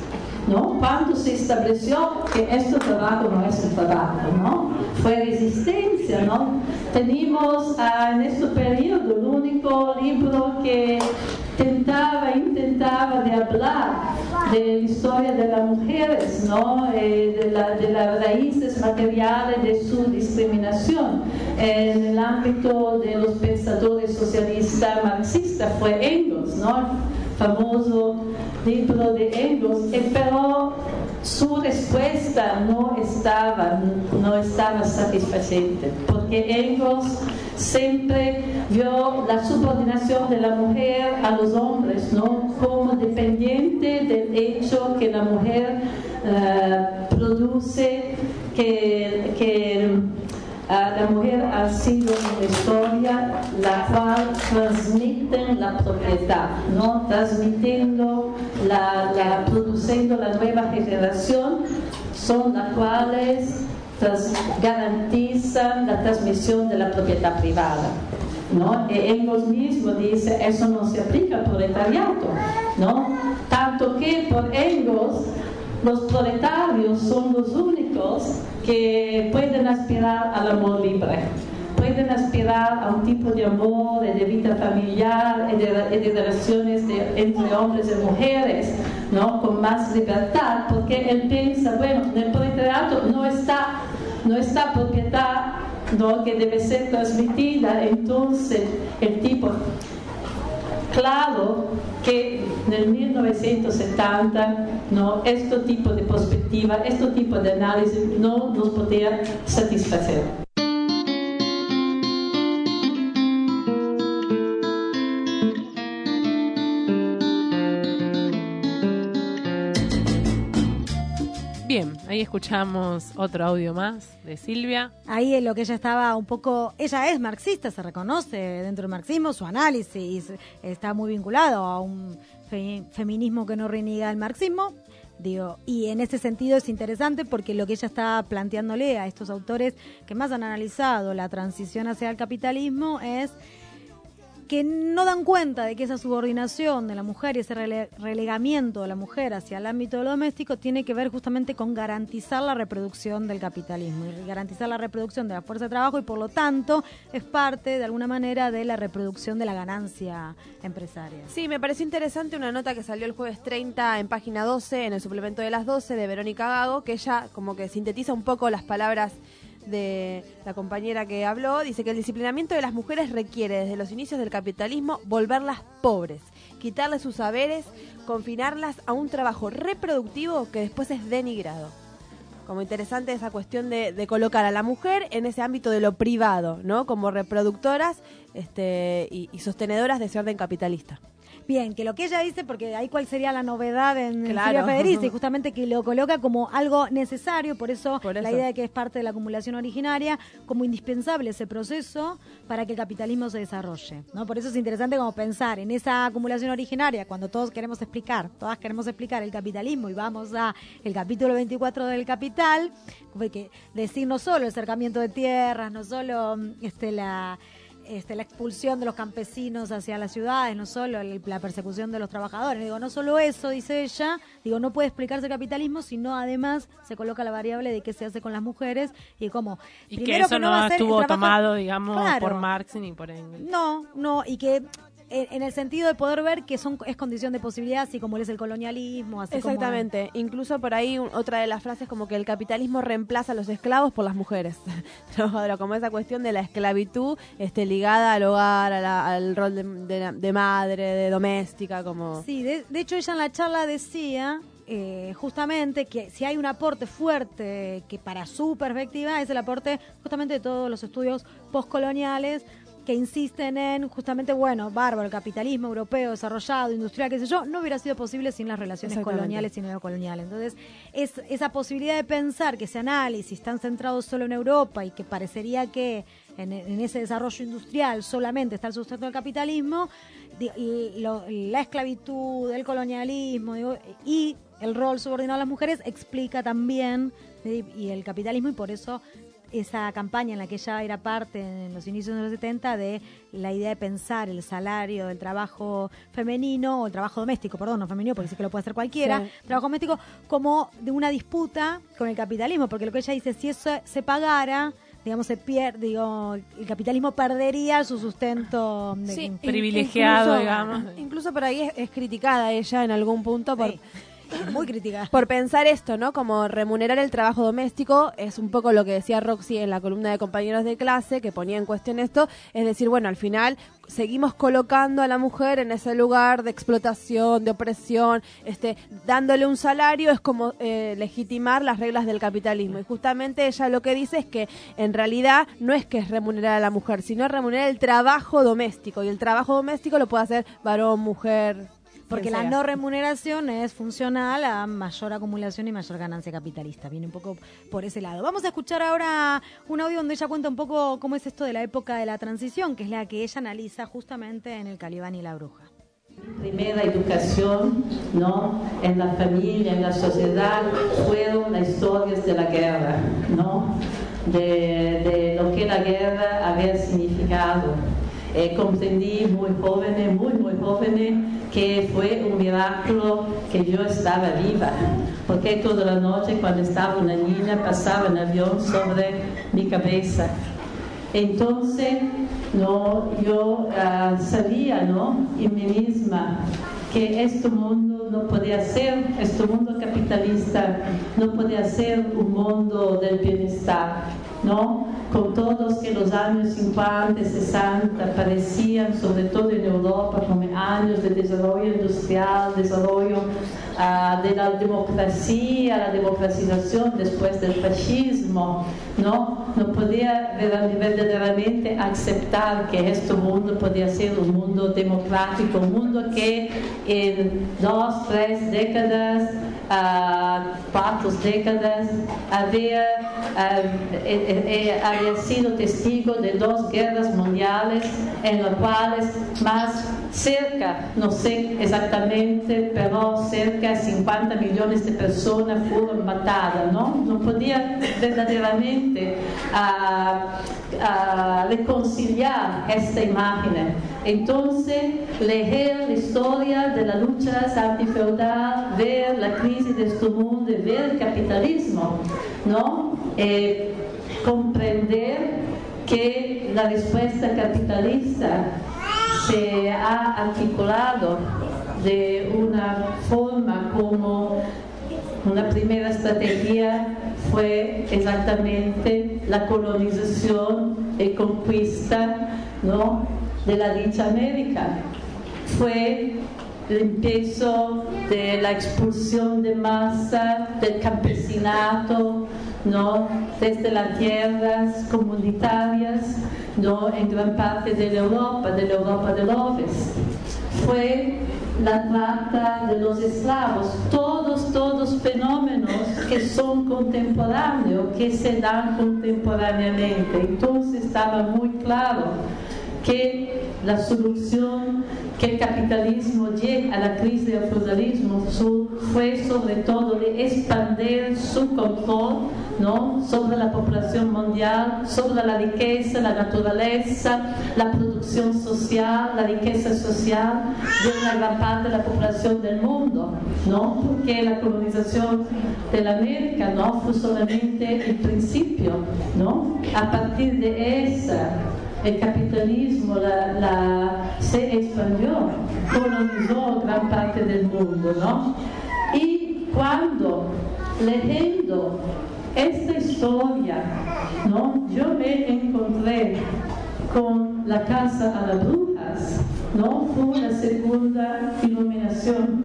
¿no? Cuando se estableció que este trabajo no es un trabajo, ¿no? Fue resistencia, ¿no? Tenemos en este periodo el único libro que intentaba de hablar de la historia de las mujeres, ¿no? De las raíces materiales de su discriminación. En el ámbito de los pensadores socialistas marxistas fue Engels, ¿no? Famoso libro de Engels, pero su respuesta no estaba satisfacente, porque Engels siempre vio la subordinación de la mujer a los hombres, ¿no? Como dependiente del hecho que la mujer produce, que la mujer ha sido una historia la cual transmiten la propiedad, ¿no? Transmitiendo, produciendo la nueva generación, son las cuales garantizan la transmisión de la propiedad privada, ¿no? Engels mismo dice, eso no se aplica al proletariado, ¿no? Tanto que por Engels los proletarios son los únicos que pueden aspirar al amor libre, pueden aspirar a un tipo de amor, de vida familiar, de relaciones entre hombres y mujeres, ¿no? Con más libertad, porque él piensa, bueno, en el proletariado no está propiedad, ¿no? Que debe ser transmitida, entonces el tipo... Claro que en el 1970, ¿no? Este tipo de perspectiva, este tipo de análisis no nos podía satisfacer. Bien, ahí escuchamos otro audio más de Silvia. Ahí en lo que ella estaba un poco, ella es marxista, se reconoce dentro del marxismo, su análisis está muy vinculado a un feminismo que no reniega el marxismo, digo, y en ese sentido es interesante porque lo que ella está planteándole a estos autores que más han analizado la transición hacia el capitalismo es que no dan cuenta de que esa subordinación de la mujer y ese relegamiento de la mujer hacia el ámbito doméstico tiene que ver justamente con garantizar la reproducción del capitalismo y garantizar la reproducción de la fuerza de trabajo y por lo tanto es parte de alguna manera de la reproducción de la ganancia empresaria. Sí, me pareció interesante una nota que salió el jueves 30 en página 12, en el suplemento de las 12 de Verónica Gago, que ella como que sintetiza un poco las palabras de la compañera que habló. Dice que el disciplinamiento de las mujeres requiere desde los inicios del capitalismo volverlas pobres, quitarles sus saberes, confinarlas a un trabajo reproductivo que después es denigrado. Como interesante esa cuestión de colocar a la mujer en ese ámbito de lo privado, ¿no? Como reproductoras y sostenedoras de ese orden capitalista. Bien, que lo que ella dice, porque ahí cuál sería la novedad en Silvia Federici, justamente que lo coloca como algo necesario, por eso la idea de que es parte de la acumulación originaria, como indispensable ese proceso para que el capitalismo se desarrolle, ¿no? Por eso es interesante como pensar en esa acumulación originaria, cuando todas queremos explicar el capitalismo y vamos a el capítulo 24 del Capital, que decir no solo el cercamiento de tierras, no solo la expulsión de los campesinos hacia las ciudades, no solo la persecución de los trabajadores. Digo, no solo eso, dice ella, digo, no puede explicarse el capitalismo, sino además se coloca la variable de qué se hace con las mujeres y cómo. Y que eso no estuvo tomado, digamos, por Marx ni por Engels. No, y que en el sentido de poder ver que es condición de posibilidad, así como es el colonialismo. Así exactamente, como incluso por ahí otra de las frases como que el capitalismo reemplaza a los esclavos por las mujeres. ¿No? Como esa cuestión de la esclavitud ligada al hogar, al rol de madre, de doméstica. Como... Sí, de hecho ella en la charla decía justamente que si hay un aporte fuerte que para su perspectiva es el aporte justamente de todos los estudios postcoloniales que insisten en justamente, bárbaro, el capitalismo europeo desarrollado, industrial, qué sé yo, no hubiera sido posible sin las relaciones coloniales y neocoloniales. Entonces, esa posibilidad de pensar que ese análisis tan centrado solo en Europa y que parecería que en ese desarrollo industrial solamente está el sustento del capitalismo, la esclavitud, el colonialismo y el rol subordinado a las mujeres explica también y el capitalismo, y por eso esa campaña en la que ella era parte en los inicios de los 70 de la idea de pensar el salario del trabajo femenino, o el trabajo doméstico, perdón, no femenino, porque sí que lo puede hacer cualquiera, Sí. trabajo doméstico, como de una disputa con el capitalismo, porque lo que ella dice, si eso se pagara, digamos, se pierde, el capitalismo perdería su sustento Sí, privilegiado, incluso, digamos. Incluso por ahí es criticada ella en algún punto por... Muy criticada. Por pensar esto, ¿no? Como remunerar el trabajo doméstico, es un poco lo que decía Roxy en la columna de Compañeros de Clase, que ponía en cuestión esto, es decir, bueno, al final seguimos colocando a la mujer en ese lugar de explotación, de opresión, dándole un salario es como legitimar las reglas del capitalismo. Y justamente ella lo que dice es que en realidad no es que es remunerar a la mujer, sino remunerar el trabajo doméstico, y el trabajo doméstico lo puede hacer varón, mujer... Porque la no remuneración es funcional a mayor acumulación y mayor ganancia capitalista. Viene un poco por ese lado. Vamos a escuchar ahora un audio donde ella cuenta un poco cómo es esto de la época de la transición, que es la que ella analiza justamente en El Calibán y la Bruja. Primera educación, ¿no? En la familia, en la sociedad, fueron las historias de la guerra, ¿no? De lo que la guerra había significado. Comprendí muy joven, que fue un milagro que yo estaba viva, porque toda la noche cuando estaba una niña pasaba un avión sobre mi cabeza. Entonces, ¿no? Yo sabía, ¿no? En mí misma que este mundo no podía ser, este mundo capitalista no podía ser un mundo del bienestar, ¿no? Con todos que los años 50 y 60 parecían, sobre todo en Europa, como años de desarrollo industrial, desarrollo de la democracia, la democratización después del fascismo, ¿no? No podía verdaderamente aceptar que este mundo podía ser un mundo democrático, un mundo que en 2, 3 décadas, 4 décadas había sido testigo de 2 guerras mundiales en las cuales más cerca, no sé exactamente, pero cerca de 50 millones de personas fueron matadas, ¿no? No podía verdaderamente reconciliar esta imagen. Entonces, leer la historia de las luchas antifeudal, ver la crisis de este mundo, ver el capitalismo, ¿no? Comprender que la respuesta capitalista se ha articulado de una forma como una primera estrategia fue exactamente la colonización y conquista, ¿no? de la dicha América. Fue el empiezo de la expulsión de masa del campesinato, ¿no? desde las tierras comunitarias, ¿no? en gran parte de la Europa del Oeste. Fue la trata de los esclavos, todos fenómenos que son contemporáneos, que se dan contemporáneamente. Entonces estaba muy claro que la solución que el capitalismo llega a la crisis del feudalismo fue sobre todo de expandir su control, ¿no? sobre la población mundial, sobre la riqueza, la naturaleza, la producción social, la riqueza social de una gran parte de la población del mundo, ¿no? porque la colonización de la América no fue solamente el principio, ¿no? a partir de esa el capitalismo se expandió, colonizó gran parte del mundo, ¿no? Y cuando leyendo esta historia, ¿no? yo me encontré con La Casa a las Brujas, ¿no? fue la segunda iluminación.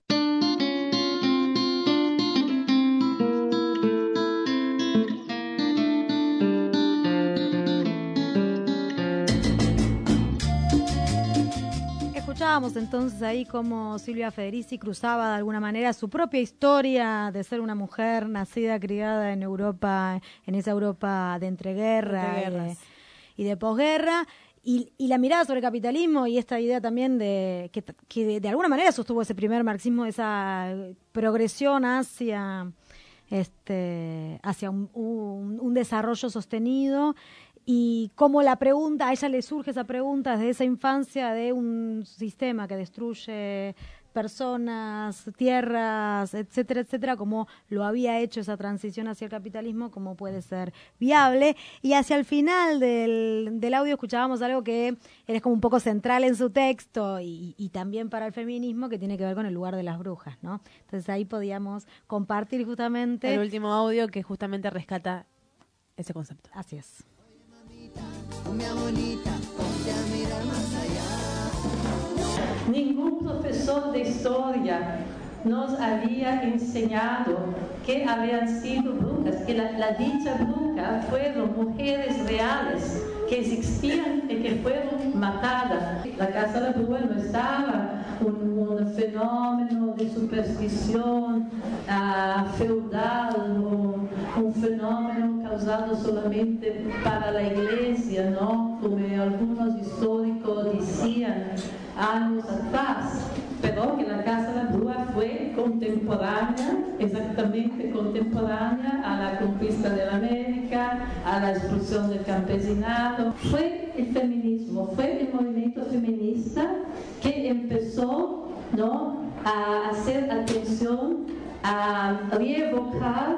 Escuchábamos entonces ahí cómo Silvia Federici cruzaba de alguna manera su propia historia de ser una mujer nacida, criada en Europa, en esa Europa de entreguerra y de posguerra, y la mirada sobre el capitalismo y esta idea también de que de alguna manera sostuvo ese primer marxismo, esa progresión hacia hacia un desarrollo sostenido, y cómo la pregunta, a ella le surge esa pregunta desde esa infancia de un sistema que destruye personas, tierras, etcétera, etcétera, como lo había hecho esa transición hacia el capitalismo, cómo puede ser viable. Y hacia el final del audio escuchábamos algo que es como un poco central en su texto y también para el feminismo, que tiene que ver con el lugar de las brujas, ¿no? Entonces ahí podíamos compartir justamente el último audio que justamente rescata ese concepto. Así es. Mi abuelita, ponte a mirar más allá. Ningún profesor de historia nos había enseñado que habían sido brujas, que la dicha bruja fueron mujeres reales que existían y que fueron matadas. La Casa de la Bruja no estaba un fenómeno de superstición feudal, un fenómeno causado solamente para la iglesia, ¿no? Como algunos históricos decían años atrás, pero que la Casa de la Bruja fue contemporánea, exactamente contemporánea a la conquista de la América, a la expulsión del campesinado. Fue el feminismo, fue el movimiento feminista que empezó, ¿no?, a hacer atención, a reevocar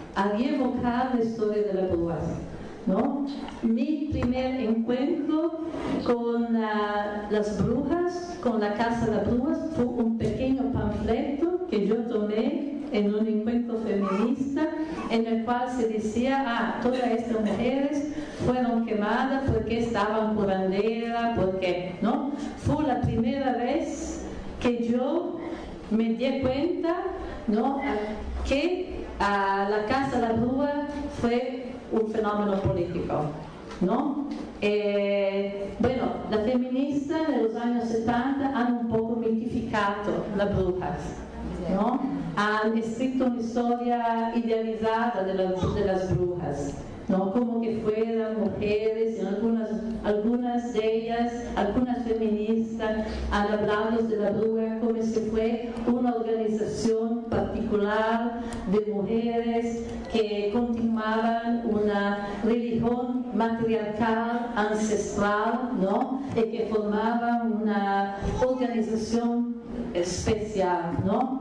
la historia de la bruja, ¿no? Mi primer encuentro con las brujas, con la Casa de las Brujas, fue un pequeño panfleto que yo tomé en un encuentro feminista en el cual se decía, todas estas mujeres fueron quemadas porque estaban curandera, porque, ¿no? Fue la primera vez que yo me di cuenta, ¿no?, que la Casa de la Bruja fue un fenómeno político, ¿no? Bueno, las feministas en los años 70 han un poco mitificado las brujas, ¿no? Han escrito una historia idealizada de las brujas, ¿no? Como que fueran mujeres, y algunas de ellas, algunas feministas, han hablado de la bruja como si fue una organización particular de mujeres que continuaban una religión matriarcal, ancestral, ¿no? Y que formaban una organización especial, ¿no?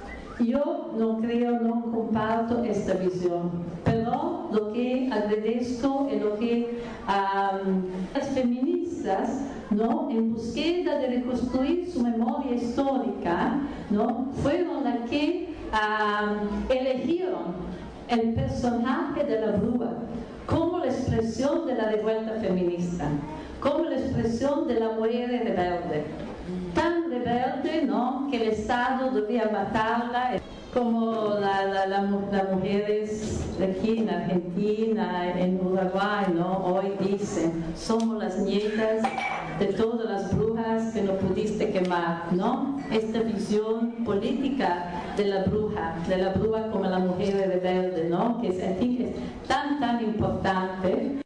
Yo no creo, no comparto esta visión, pero lo que agradezco es lo que las feministas, ¿no?, en búsqueda de reconstruir su memoria histórica, ¿no?, fueron las que eligieron el personaje de la bruja como la expresión de la revuelta feminista, como la expresión de la mujer rebelde. Tan rebelde, ¿no?, que el Estado debía matarla, como las mujeres aquí en Argentina, en Uruguay, ¿no?, hoy dicen, somos las nietas de todas las brujas que no pudiste quemar, ¿no? Esta visión política de la bruja como la mujer rebelde, ¿no?, que es tan importante.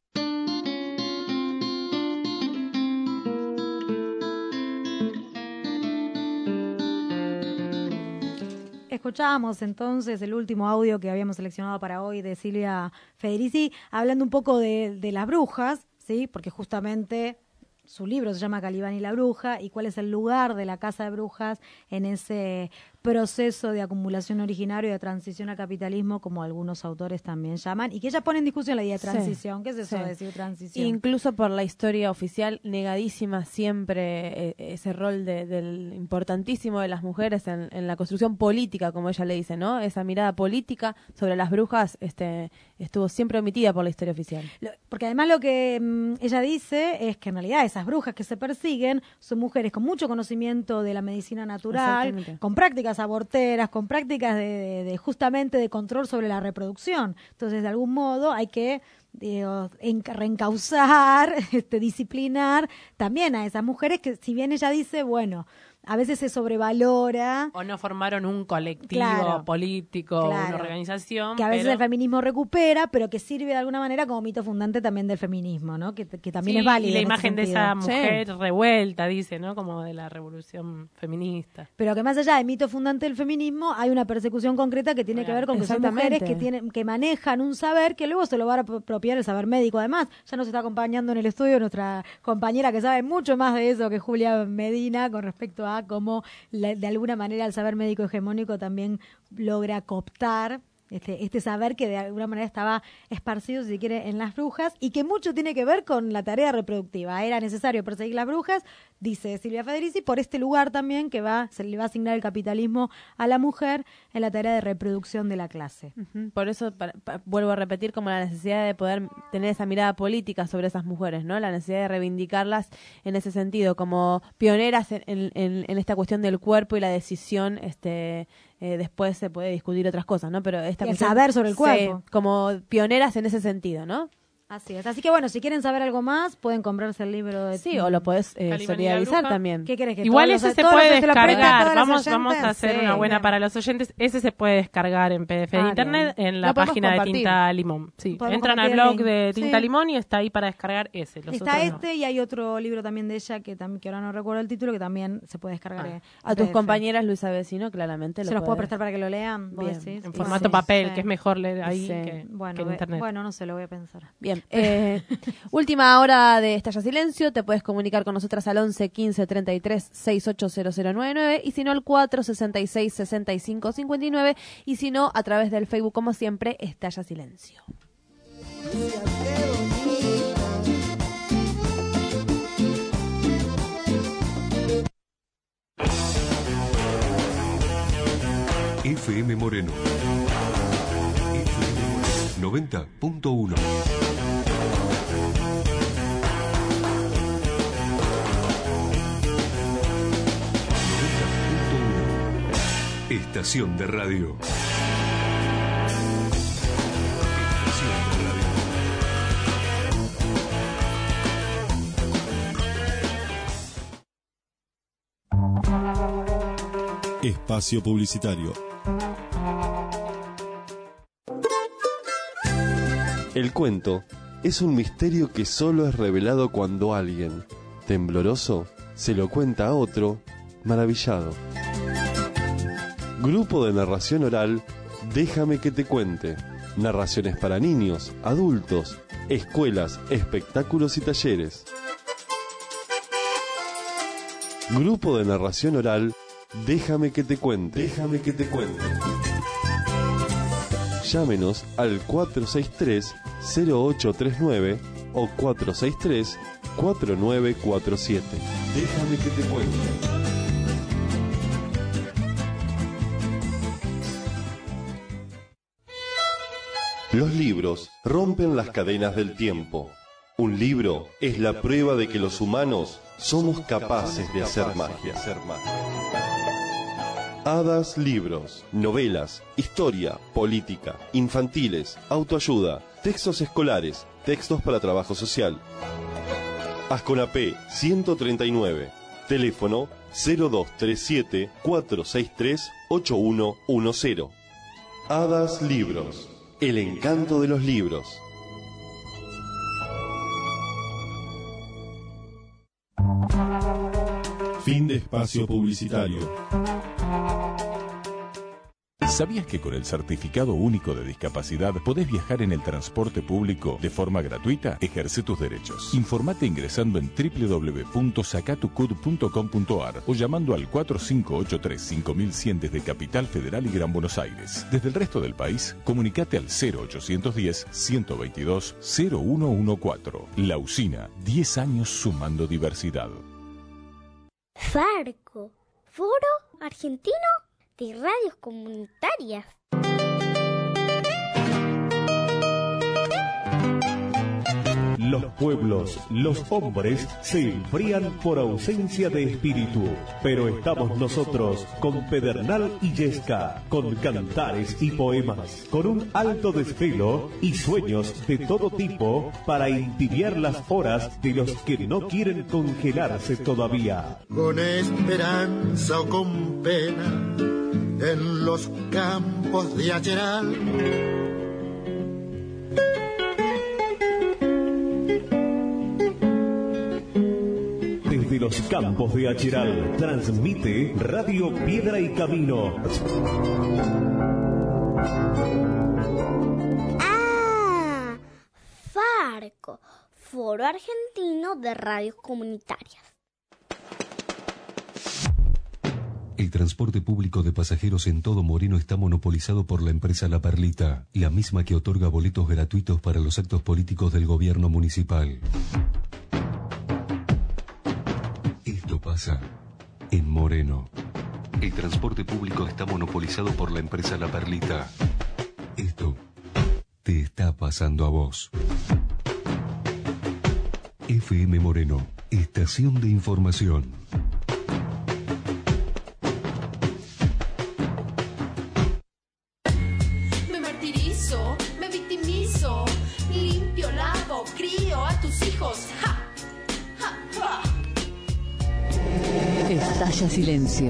Escuchábamos entonces el último audio que habíamos seleccionado para hoy de Silvia Federici, hablando un poco de las brujas, ¿sí? Porque justamente su libro se llama Calibán y la bruja, y cuál es el lugar de la Casa de Brujas en ese proceso de acumulación originario y de transición al capitalismo, como algunos autores también llaman, y que ella pone en discusión la idea de transición. Sí. ¿Qué es eso de decir transición? Incluso por la historia oficial, negadísima siempre ese rol del importantísimo de las mujeres en la construcción política, como ella le dice, ¿no? Esa mirada política sobre las brujas estuvo siempre omitida por la historia oficial. Porque además lo que ella dice es que en realidad esas brujas que se persiguen son mujeres con mucho conocimiento de la medicina natural, con prácticas aborteras, con prácticas de justamente de control sobre la reproducción. Entonces, de algún modo hay que reencauzar, disciplinar también a esas mujeres que, si bien ella dice, bueno, a veces se sobrevalora. O no formaron un colectivo político, una organización. Que a veces el feminismo recupera, pero que sirve de alguna manera como mito fundante también del feminismo, ¿no? Que también es válido. Y la imagen de esa mujer revuelta, dice, ¿no? Como de la revolución feminista. Pero que más allá de mito fundante del feminismo, hay una persecución concreta que tiene que ver con que son mujeres que manejan un saber que luego se lo va a apropiar el saber médico. Además, ya nos está acompañando en el estudio nuestra compañera que sabe mucho más de eso que Julia Medina con respecto a cómo de alguna manera el saber médico hegemónico también logra cooptar este saber que de alguna manera estaba esparcido, si se quiere, en las brujas, y que mucho tiene que ver con la tarea reproductiva. Era necesario perseguir las brujas, dice Silvia Federici, por este lugar también que se le va a asignar el capitalismo a la mujer en la tarea de reproducción de la clase. Por eso vuelvo a repetir como la necesidad de poder tener esa mirada política sobre esas mujeres, ¿no? La necesidad de reivindicarlas en ese sentido, como pioneras en esta cuestión del cuerpo y la decisión. Después se puede discutir otras cosas, ¿no? Pero esta el saber sobre el cuerpo. Como pioneras en ese sentido, ¿no? Así es. Así que bueno, si quieren saber algo más, pueden comprarse el libro de... Sí, o lo podés solidarizar también. ¿Qué querés que igual ese se puede descargar. Vamos a hacer una buena bien. para los oyentes. Ese se puede descargar en PDF de internet en la página de Tinta Limón. Sí, entran al blog de Tinta Limón y está ahí para descargar ese. Está y hay otro libro también de ella que ahora no recuerdo el título, que también se puede descargar. A tus compañeras Luisa Vecino, claramente. Se los puedo prestar para que lo lean. En formato papel, que es mejor leer ahí que en internet. Bueno, no sé, lo voy a pensar. Bien. Última hora de Estalla Silencio. Te puedes comunicar con nosotras al 11 15 33 680099 y si no al 466 65 59 y si no a través del Facebook, como siempre, Estalla Silencio. FM Moreno 90.1. Estación de radio. Espacio publicitario. El cuento es un misterio que solo es revelado cuando alguien, tembloroso, se lo cuenta a otro, maravillado. Grupo de narración oral, Déjame que te cuente. Narraciones para niños, adultos, escuelas, espectáculos y talleres. Grupo de narración oral, Déjame que te cuente. Déjame que te cuente. Llámenos al 463-0839 o 463-4947. Déjame que te cuente. Los libros rompen las cadenas del tiempo. Un libro es la prueba de que los humanos somos capaces de hacer magia. Hadas Libros, novelas, historia, política, infantiles, autoayuda, textos escolares, textos para trabajo social. Asconapé 139, teléfono 0237 463 8110. Hadas Libros, el encanto de los libros. Fin de espacio publicitario. ¿Sabías que con el Certificado Único de Discapacidad podés viajar en el transporte público de forma gratuita? Ejerce tus derechos. Informate ingresando en www.sacatucud.com.ar o llamando al 4583-5100 desde Capital Federal y Gran Buenos Aires. Desde el resto del país, comunicate al 0810-122-0114. La Usina, 10 años sumando diversidad. Farco, Foro Argentino de Radios Comunitarias. Los pueblos, los hombres, se enfrían por ausencia de espíritu. Pero estamos nosotros, con Pedernal y Yesca, con cantares y poemas, con un alto desvelo y sueños de todo tipo para entibiar las horas de los que no quieren congelarse todavía. Con esperanza o con pena, en los campos de Acheral. Desde los campos de Acheral, transmite Radio Piedra y Camino. Ah, Farco, Foro Argentino de Radios Comunitarias. El transporte público de pasajeros en todo Moreno está monopolizado por la empresa La Perlita, la misma que otorga boletos gratuitos para los actos políticos del gobierno municipal. Esto pasa en Moreno. El transporte público está monopolizado por la empresa La Perlita. Esto te está pasando a vos. FM Moreno, estación de información. Estalla silencio.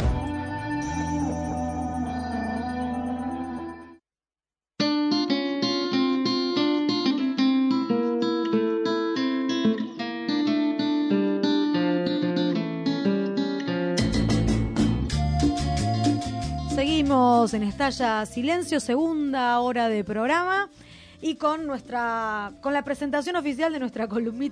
Seguimos en Estalla Silencio, segunda hora de programa. Y con la presentación oficial de nuestra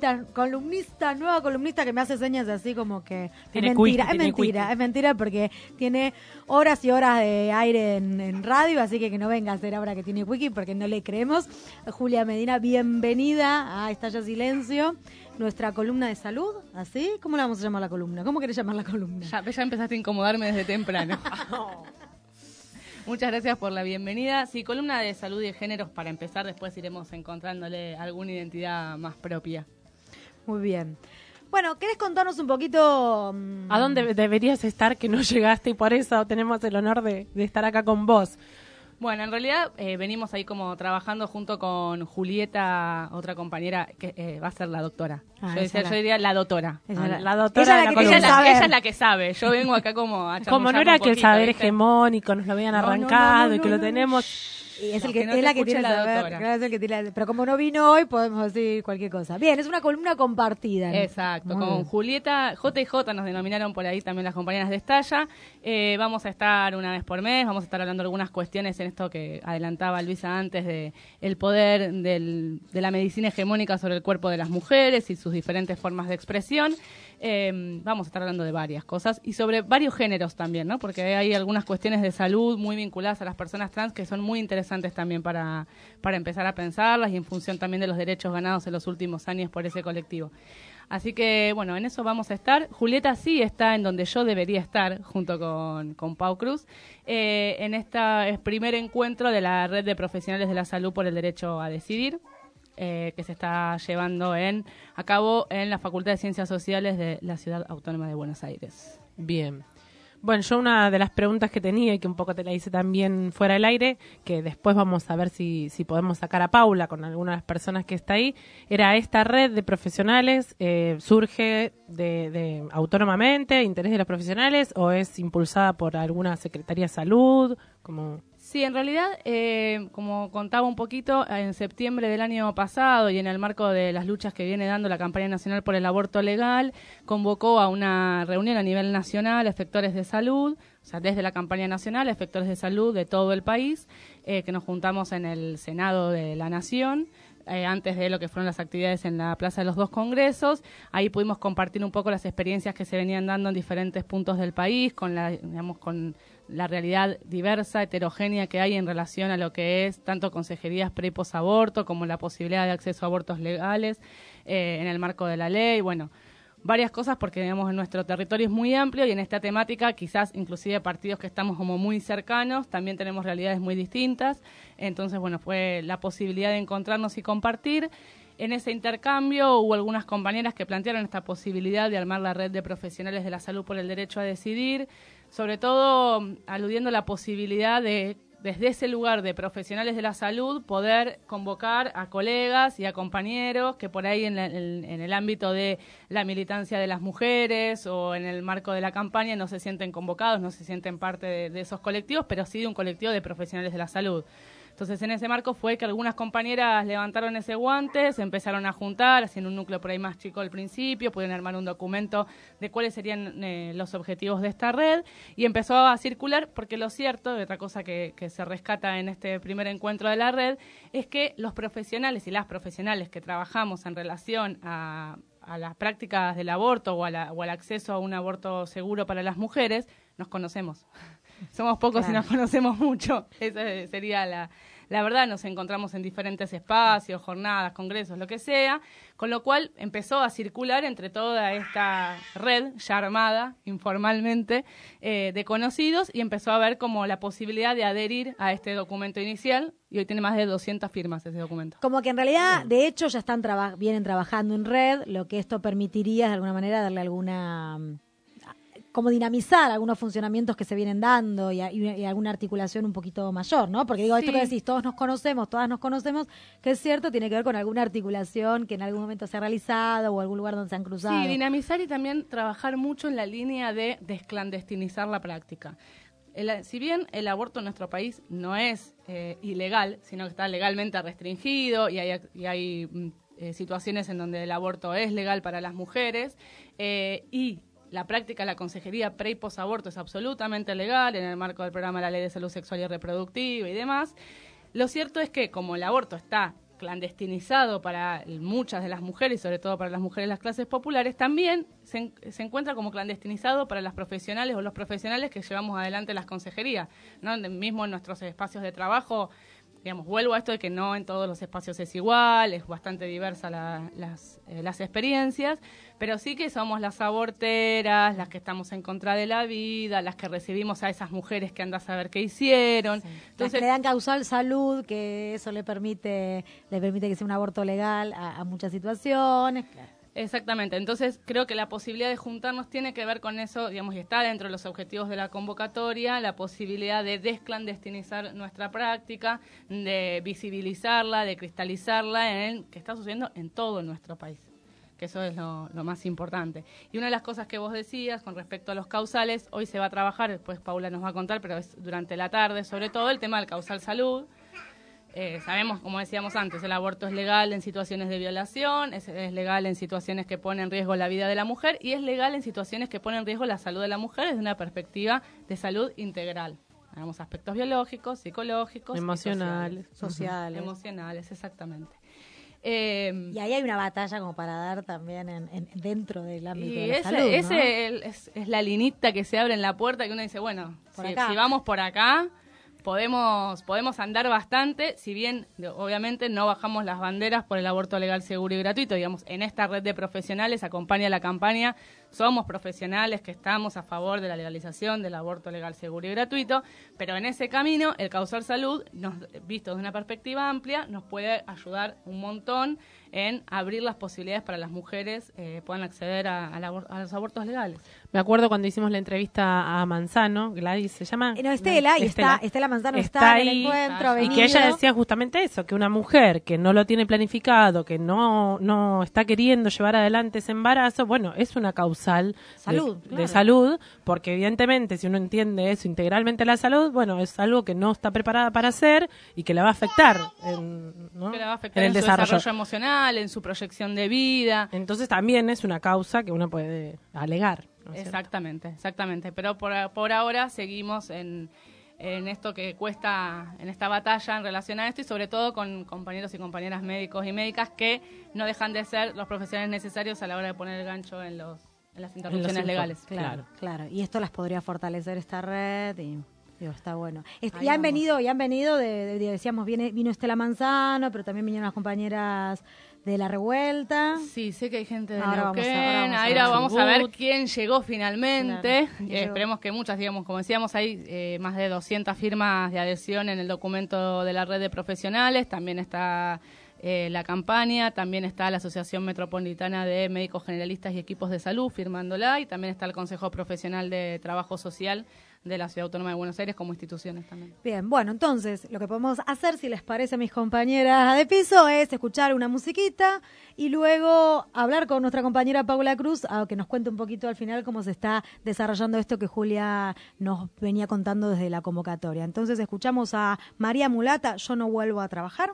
nueva columnista que me hace señas así como que es mentira porque tiene horas y horas de aire en radio, así que no venga a hacer ahora que tiene wiki porque no le creemos. Julia Medina, bienvenida a Estalla Silencio, nuestra columna de salud, ¿así? ¿Cómo la vamos a llamar la columna? ¿Cómo querés llamar la columna? Ya empezaste a incomodarme desde temprano. Muchas gracias por la bienvenida. Sí, columna de salud y de géneros para empezar, después iremos encontrándole alguna identidad más propia. Muy bien. Bueno, ¿querés contarnos un poquito? ¿A dónde deberías estar que no llegaste y por eso tenemos el honor de estar acá con vos? Bueno, en realidad venimos ahí como trabajando junto con Julieta, otra compañera que va a ser la doctora. Yo diría la doctora. La doctora ella es la que sabe. Yo vengo acá como a chamullar. Como no era que el saber hegemónico nos lo habían arrancado y que lo tenemos. Y es el que es la que tiene la doctora. Claro, es el que tiene, pero como no vino hoy, podemos decir cualquier cosa. Bien, es una columna compartida, ¿no? Exacto, con Julieta, JJ nos denominaron por ahí también las compañeras de Estalla. Vamos a estar una vez por mes, vamos a estar hablando de algunas cuestiones en esto que adelantaba Luisa antes de el poder de la medicina hegemónica sobre el cuerpo de las mujeres y sus diferentes formas de expresión. Vamos a estar hablando de varias cosas y sobre varios géneros también, ¿no? Porque hay algunas cuestiones de salud muy vinculadas a las personas trans que son muy interesantes también para empezar a pensarlas y en función también de los derechos ganados en los últimos años por ese colectivo. Así que, bueno, en eso vamos a estar. Julieta sí está en donde yo debería estar, junto con Pau Cruz, en este primer encuentro de la Red de Profesionales de la Salud por el Derecho a Decidir, que se está llevando a cabo en la Facultad de Ciencias Sociales de la Ciudad Autónoma de Buenos Aires. Bien. Bueno, yo una de las preguntas que tenía y que un poco te la hice también fuera del aire, que después vamos a ver si podemos sacar a Paula con alguna de las personas que está ahí, era esta red de profesionales, ¿surge de autónomamente, interés de los profesionales o es impulsada por alguna Secretaría de Salud? Sí, en realidad, como contaba un poquito, en septiembre del año pasado y en el marco de las luchas que viene dando la campaña nacional por el aborto legal, convocó a una reunión a nivel nacional efectores de salud, o sea, desde la campaña nacional, efectores de salud de todo el país, que nos juntamos en el Senado de la Nación, antes de lo que fueron las actividades en la Plaza de los Dos Congresos. Ahí pudimos compartir un poco las experiencias que se venían dando en diferentes puntos del país, con la realidad diversa, heterogénea que hay en relación a lo que es tanto consejerías pre y posaborto como la posibilidad de acceso a abortos legales en el marco de la ley. Bueno, varias cosas porque, digamos, nuestro territorio es muy amplio y en esta temática quizás inclusive partidos que estamos como muy cercanos también tenemos realidades muy distintas. Entonces, bueno, fue la posibilidad de encontrarnos y compartir. En ese intercambio hubo algunas compañeras que plantearon esta posibilidad de armar la red de profesionales de la salud por el derecho a decidir, sobre todo aludiendo a la posibilidad de, desde ese lugar de profesionales de la salud, poder convocar a colegas y a compañeros que por ahí en el ámbito de la militancia de las mujeres o en el marco de la campaña no se sienten convocados, no se sienten parte de esos colectivos, pero sí de un colectivo de profesionales de la salud. Entonces, en ese marco fue que algunas compañeras levantaron ese guante, se empezaron a juntar, haciendo un núcleo por ahí más chico al principio, pudieron armar un documento de cuáles serían los objetivos de esta red, y empezó a circular, porque lo cierto, y otra cosa que se rescata en este primer encuentro de la red, es que los profesionales y las profesionales que trabajamos en relación a las prácticas del aborto o al acceso a un aborto seguro para las mujeres, nos conocemos. Somos pocos y nos conocemos mucho. Esa sería la verdad. Nos encontramos en diferentes espacios, jornadas, congresos, lo que sea, con lo cual empezó a circular entre toda esta red ya armada informalmente de conocidos, y empezó a haber como la posibilidad de adherir a este documento inicial, y hoy tiene más de 200 firmas ese documento. Como que en realidad, de hecho, ya vienen trabajando en red, lo que esto permitiría de alguna manera darle alguna... como dinamizar algunos funcionamientos que se vienen dando y alguna articulación un poquito mayor, ¿no? Porque digo, esto que decís, todos nos conocemos, todas nos conocemos, que es cierto, tiene que ver con alguna articulación que en algún momento se ha realizado o algún lugar donde se han cruzado. Sí, dinamizar y también trabajar mucho en la línea de desclandestinizar la práctica. Si bien el aborto en nuestro país no es ilegal, sino que está legalmente restringido y hay situaciones en donde el aborto es legal para las mujeres y la práctica de la consejería pre y posaborto es absolutamente legal en el marco del programa de la Ley de Salud Sexual y Reproductiva y demás. Lo cierto es que como el aborto está clandestinizado para muchas de las mujeres, sobre todo para las mujeres de las clases populares, también se encuentra como clandestinizado para las profesionales o los profesionales que llevamos adelante las consejerías, ¿no? Mismo en nuestros espacios de trabajo, digamos, vuelvo a esto de que no en todos los espacios es igual, es bastante diversa las experiencias, pero sí que somos las aborteras, las que estamos en contra de la vida, las que recibimos a esas mujeres que andan a saber qué hicieron. Sí. Entonces, las que le dan causal salud, que eso le permite que sea un aborto legal a muchas situaciones. Exactamente, entonces creo que la posibilidad de juntarnos tiene que ver con eso, digamos, y está dentro de los objetivos de la convocatoria, la posibilidad de desclandestinizar nuestra práctica, de visibilizarla, de cristalizarla en que está sucediendo en todo nuestro país, que eso es lo más importante. Y una de las cosas que vos decías con respecto a los causales, hoy se va a trabajar, después Paula nos va a contar, pero es durante la tarde, sobre todo el tema del causal salud. Sabemos, como decíamos antes, el aborto es legal en situaciones de violación, es legal en situaciones que ponen en riesgo la vida de la mujer y es legal en situaciones que ponen en riesgo la salud de la mujer desde una perspectiva de salud integral. Tenemos aspectos biológicos, psicológicos, emocionales, sociales. Emocionales, exactamente. Y ahí hay una batalla como para dar también dentro del ámbito de la salud, ¿no? Es la linita que se abre en la puerta que uno dice, bueno, si vamos por acá... Podemos andar bastante, si bien obviamente no bajamos las banderas por el aborto legal, seguro y gratuito. Digamos, en esta red de profesionales acompaña la campaña, somos profesionales que estamos a favor de la legalización del aborto legal, seguro y gratuito, pero en ese camino el causal salud, visto desde una perspectiva amplia, nos puede ayudar un montón en abrir las posibilidades para las mujeres puedan acceder a los abortos legales. Me acuerdo cuando hicimos la entrevista a Manzano, Gladys se llama. No, Estela, y Estela Manzano está en el encuentro. Y que ella decía justamente eso, que una mujer que no lo tiene planificado, que no está queriendo llevar adelante ese embarazo, bueno, es una causal de salud, porque evidentemente si uno entiende eso integralmente la salud, bueno, es algo que no está preparada para hacer y que la va a afectar, ¿no? Que la va a afectar en el su desarrollo emocional, en su proyección de vida. Entonces también es una causa que uno puede alegar, ¿no es exactamente. Pero por ahora seguimos en esto que cuesta, en esta batalla en relación a esto, y sobre todo con compañeros y compañeras médicos y médicas que no dejan de ser los profesionales necesarios a la hora de poner el gancho en las interrupciones legales. Claro. Y esto las podría fortalecer esta red y... está bueno. Y han venido, decíamos, vino Estela Manzano, pero también vinieron las compañeras de La Revuelta. Sí, sé que hay gente de ahora Neuquén. Ahora vamos a ver quién llegó finalmente. Esperemos que muchas, digamos, como decíamos, hay más de 200 firmas de adhesión en el documento de la red de profesionales. También está la campaña. También está la Asociación Metropolitana de Médicos Generalistas y Equipos de Salud firmándola, y también está el Consejo Profesional de Trabajo Social de la Ciudad Autónoma de Buenos Aires como instituciones también. Bien, bueno, entonces lo que podemos hacer, si les parece a mis compañeras de piso, es escuchar una musiquita y luego hablar con nuestra compañera Paula Cruz, a que nos cuente un poquito al final cómo se está desarrollando esto que Julia nos venía contando desde la convocatoria. Entonces escuchamos a María Mulata, Yo no vuelvo a trabajar.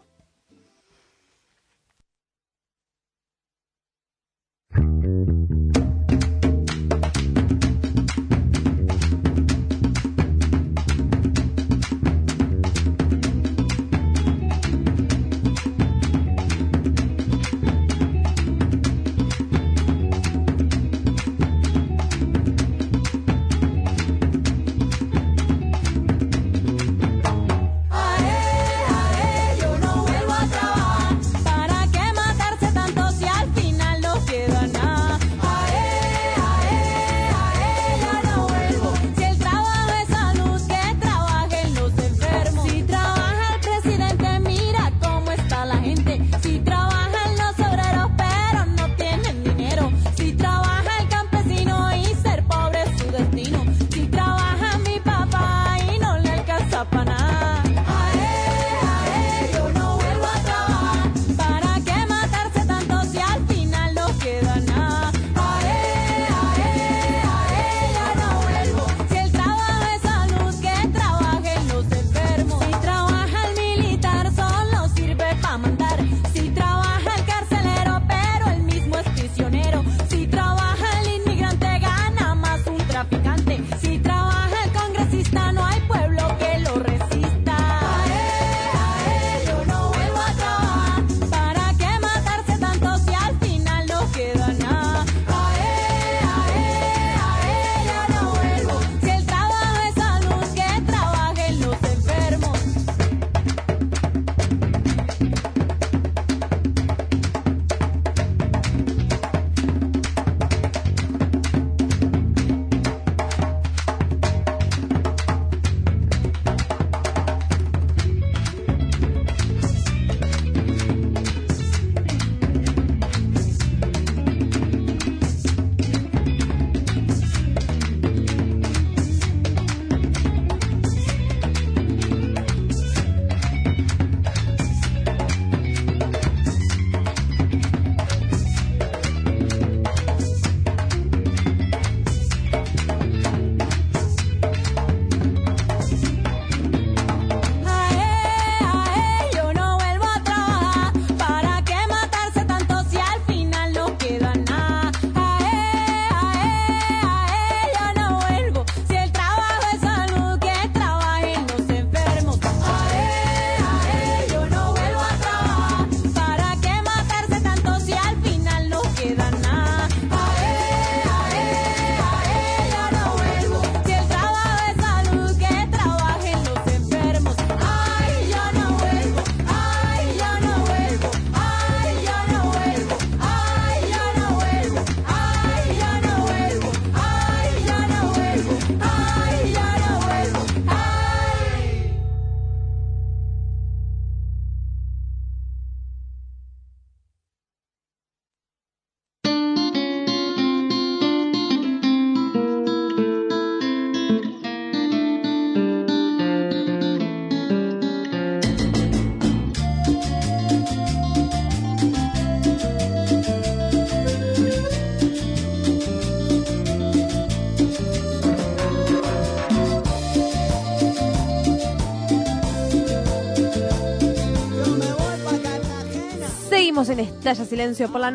Seguimos en Estalla Silencio por la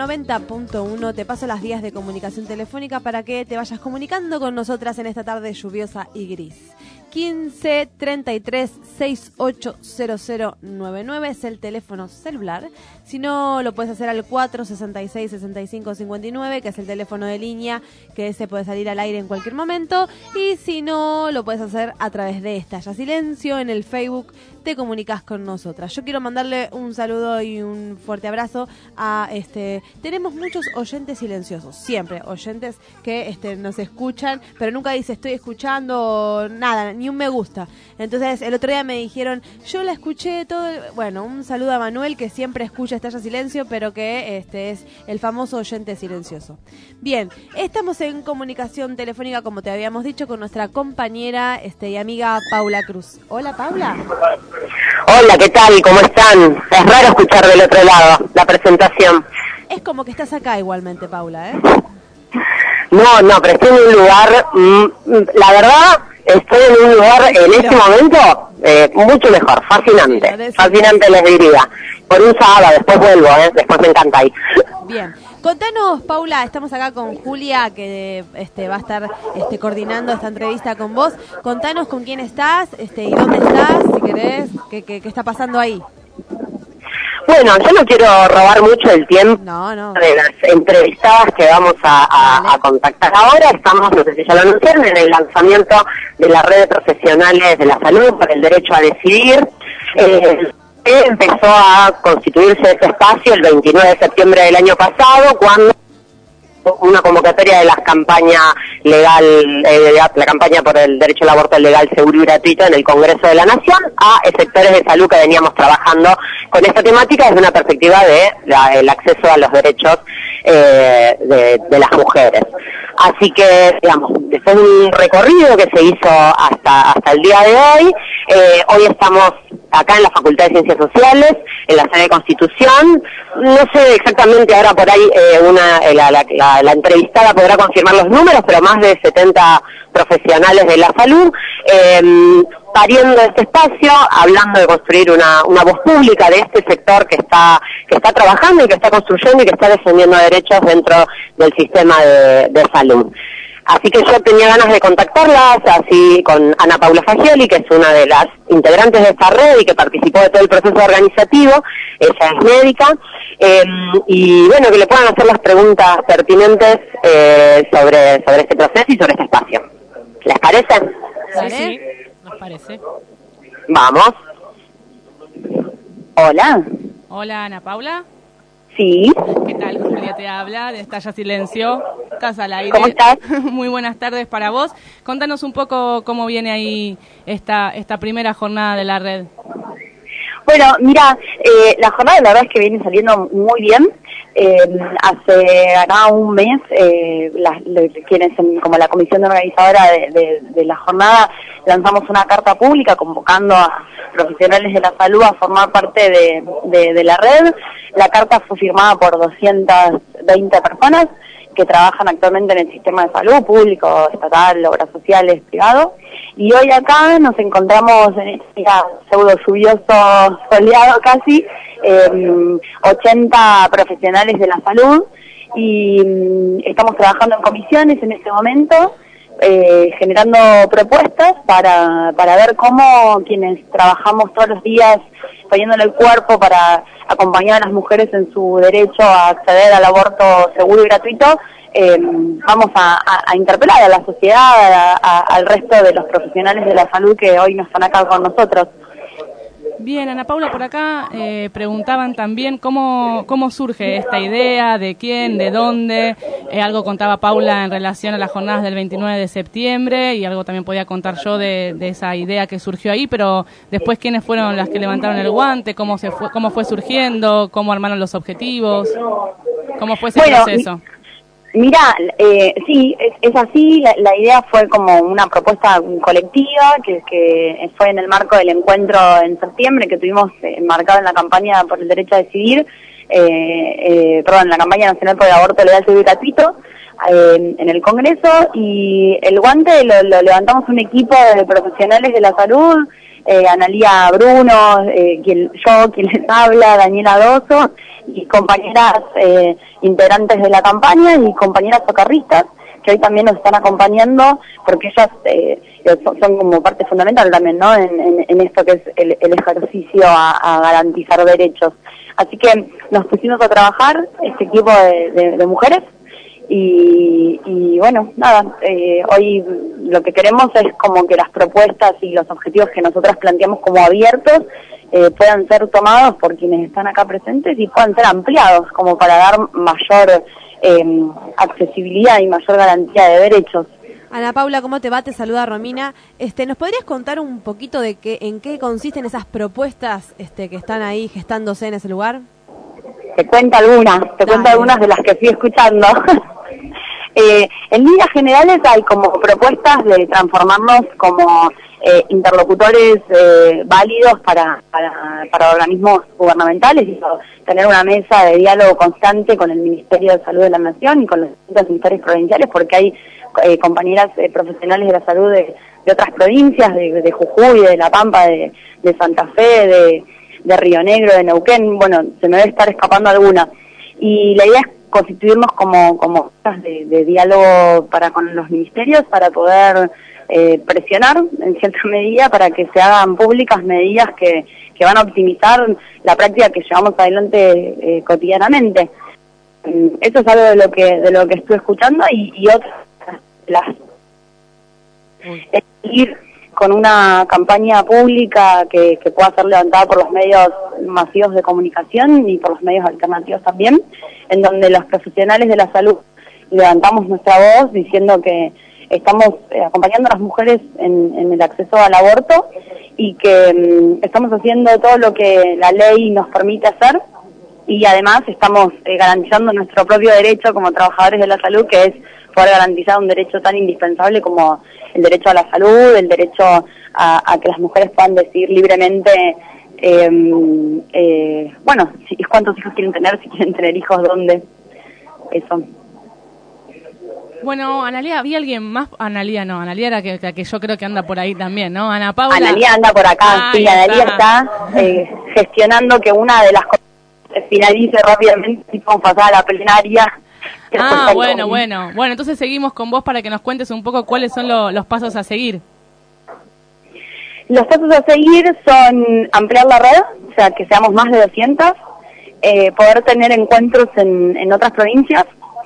90.1. Te paso las vías de comunicación telefónica para que te vayas comunicando con nosotras en esta tarde lluviosa y gris. 15 33 680099 es el teléfono celular. Si no, lo puedes hacer al 466 65 59, que es el teléfono de línea, que ese puede salir al aire en cualquier momento. Y si no, lo puedes hacer a través de Estalla Silencio en el Facebook. Te comunicas con nosotras. Yo quiero mandarle un saludo y un fuerte abrazo a tenemos muchos oyentes silenciosos, siempre oyentes que nos escuchan, pero nunca dice estoy escuchando nada, ni un me gusta. Entonces el otro día me dijeron, yo la escuché todo, bueno, un saludo a Manuel que siempre escucha Estalla Silencio, pero que es el famoso oyente silencioso. Bien, estamos en comunicación telefónica, como te habíamos dicho, con nuestra compañera y amiga Paula Cruz. Hola, Paula. Hola, ¿qué tal? ¿Cómo están? Es raro escuchar del otro lado la presentación. Es como que estás acá igualmente, Paula, ¿eh? No, pero estoy en un lugar, la verdad, estoy en un lugar en este momento mucho mejor, fascinante les diría. Por un sábado, después vuelvo, después me encanta ahí. Bien. Contanos, Paula, estamos acá con Julia, que va a estar coordinando esta entrevista con vos. Contanos con quién estás y dónde estás, si querés, qué está pasando ahí. Bueno, yo no quiero robar mucho el tiempo de las entrevistadas que vamos a contactar ahora. Estamos, no sé si ya lo anunciaron, en el lanzamiento de la red de profesionales de la salud para el derecho a decidir. Empezó a constituirse ese espacio el 29 de septiembre del año pasado, cuando una convocatoria de la campaña legal, la campaña por el derecho al aborto legal, seguro y gratuito en el Congreso de la Nación, a sectores de salud que veníamos trabajando con esta temática desde una perspectiva de el acceso a los derechos de las mujeres. Así que, digamos, después de un recorrido que se hizo hasta el día de hoy estamos acá en la Facultad de Ciencias Sociales, en la sede de Constitución. No sé exactamente ahora por ahí, la entrevistada podrá confirmar los números, pero más de 70 profesionales de la salud, pariendo este espacio, hablando de construir una voz pública de este sector que está trabajando y que está construyendo y que está defendiendo derechos dentro del sistema de salud. Así que yo tenía ganas de contactarlas, así con Ana Paula Fagioli, que es una de las integrantes de esta red y que participó de todo el proceso organizativo. Ella es médica, y bueno, que le puedan hacer las preguntas pertinentes sobre este proceso y sobre este espacio. ¿Les parece? Sí, nos parece. Vamos. Hola. Hola, Ana Paula. Sí. ¿Qué tal? Julia te habla de Estalla Silencio. Estás al aire. ¿Cómo estás? Muy buenas tardes para vos. Contanos un poco cómo viene ahí esta primera jornada de la red. Bueno, mira, la jornada la verdad es que viene saliendo muy bien. Hace acá un mes, quienes como la comisión organizadora de la jornada lanzamos una carta pública convocando a profesionales de la salud a formar parte de la red. La carta fue firmada por 220 personas que trabajan actualmente en el sistema de salud público, estatal, obras sociales, privado. Y hoy acá nos encontramos en este día pseudo lluvioso, soleado casi, 80 profesionales de la salud, y estamos trabajando en comisiones en este momento, generando propuestas para ver cómo quienes trabajamos todos los días poniéndole el cuerpo para acompañar a las mujeres en su derecho a acceder al aborto seguro y gratuito, vamos a interpelar a la sociedad, al resto de los profesionales de la salud que hoy no están acá con nosotros. Bien, Ana Paula, por acá preguntaban también cómo surge esta idea, de quién, de dónde. Algo contaba Paula en relación a las jornadas del 29 de septiembre y algo también podía contar yo de esa idea que surgió ahí, pero después quiénes fueron las que levantaron el guante, cómo fue surgiendo, cómo armaron los objetivos, cómo fue ese proceso. Mira, sí, es así, la idea fue como una propuesta colectiva que fue en el marco del encuentro en septiembre que tuvimos marcado en la campaña por el derecho a decidir, la campaña nacional por el aborto legal, seguro y gratuito, en el Congreso, y el guante lo levantamos un equipo de profesionales de la salud, Analía Bruno, quien les habla, Daniela Doso, y compañeras integrantes de la campaña y compañeras socorristas que hoy también nos están acompañando porque ellas son como parte fundamental también, ¿no? en esto que es el ejercicio a garantizar derechos. Así que nos pusimos a trabajar este equipo de mujeres y bueno, nada, hoy lo que queremos es como que las propuestas y los objetivos que nosotras planteamos como abiertos puedan ser tomados por quienes están acá presentes y puedan ser ampliados como para dar mayor accesibilidad y mayor garantía de derechos. Ana Paula, ¿cómo te va? Te saluda Romina. ¿Nos podrías contar un poquito de en qué consisten esas propuestas que están ahí gestándose en ese lugar? Te cuento algunas de las que fui escuchando. En líneas generales hay como propuestas de transformarnos como interlocutores válidos para organismos gubernamentales y tener una mesa de diálogo constante con el Ministerio de Salud de la Nación y con los distintos ministerios provinciales, porque hay compañeras profesionales de la salud de otras provincias, de Jujuy, de La Pampa, de Santa Fe, de Río Negro, de Neuquén. Bueno, se me debe estar escapando alguna. Y la idea es constituirnos como de diálogo con los ministerios para poder presionar en cierta medida para que se hagan públicas medidas que van a optimizar la práctica que llevamos adelante cotidianamente. Eso es algo de lo que estoy escuchando y otras es ir con una campaña pública que pueda ser levantada por los medios masivos de comunicación y por los medios alternativos también, en donde los profesionales de la salud levantamos nuestra voz diciendo que estamos acompañando a las mujeres en el acceso al aborto y que estamos haciendo todo lo que la ley nos permite hacer y además estamos garantizando nuestro propio derecho como trabajadores de la salud, que es poder garantizar un derecho tan indispensable como el derecho a la salud, el derecho a que las mujeres puedan decidir libremente, cuántos hijos quieren tener, si quieren tener hijos, dónde, eso. Bueno, Analía, ¿había alguien más? Analía no, Analía era la que yo creo que anda por ahí también, ¿no? Ana Paula. Analía anda por acá, sí, Analía está gestionando que una de las cosas finalice rápidamente y vamos a pasar a la plenaria. Bueno, entonces seguimos con vos para que nos cuentes un poco cuáles son los pasos a seguir. Los pasos a seguir son ampliar la red, o sea, que seamos más de 200, poder tener encuentros en otras provincias,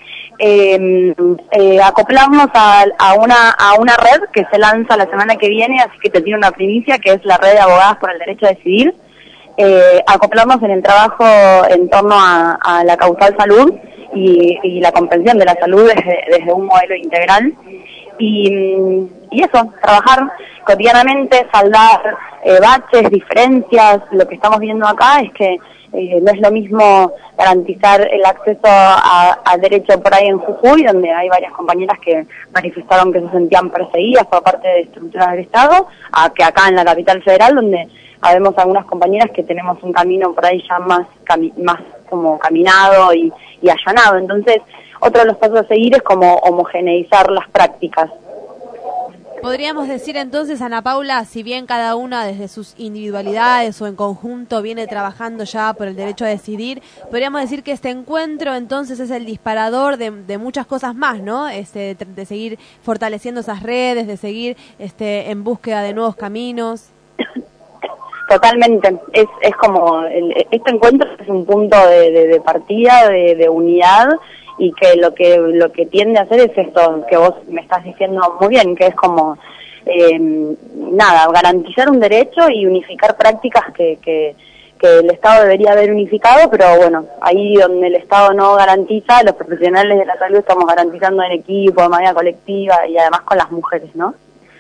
acoplarnos a una red que se lanza la semana que viene, así que te tiene una primicia, que es la red de abogadas por el derecho a decidir, acoplarnos en el trabajo en torno a la causal salud y la comprensión de la salud desde un modelo integral y eso, trabajar cotidianamente, saldar baches, diferencias. Lo que estamos viendo acá es que no es lo mismo garantizar el acceso al derecho por ahí en Jujuy, donde hay varias compañeras que manifestaron que se sentían perseguidas por parte de estructuras del Estado, a que acá en la capital federal, donde habemos algunas compañeras que tenemos un camino por ahí ya más como caminado y allanado. Entonces, otro de los pasos a seguir es como homogeneizar las prácticas. Podríamos decir entonces, Ana Paula, si bien cada una desde sus individualidades o en conjunto viene trabajando ya por el derecho a decidir, podríamos decir que este encuentro entonces es el disparador de muchas cosas más, ¿no? De seguir fortaleciendo esas redes, de seguir en búsqueda de nuevos caminos. Totalmente, es como este encuentro es un punto de partida, de unidad, y que lo que tiende a hacer es esto que vos me estás diciendo muy bien, que es como garantizar un derecho y unificar prácticas que el Estado debería haber unificado, pero bueno, ahí donde el Estado no garantiza, los profesionales de la salud estamos garantizando en equipo, de manera colectiva y además con las mujeres, ¿no?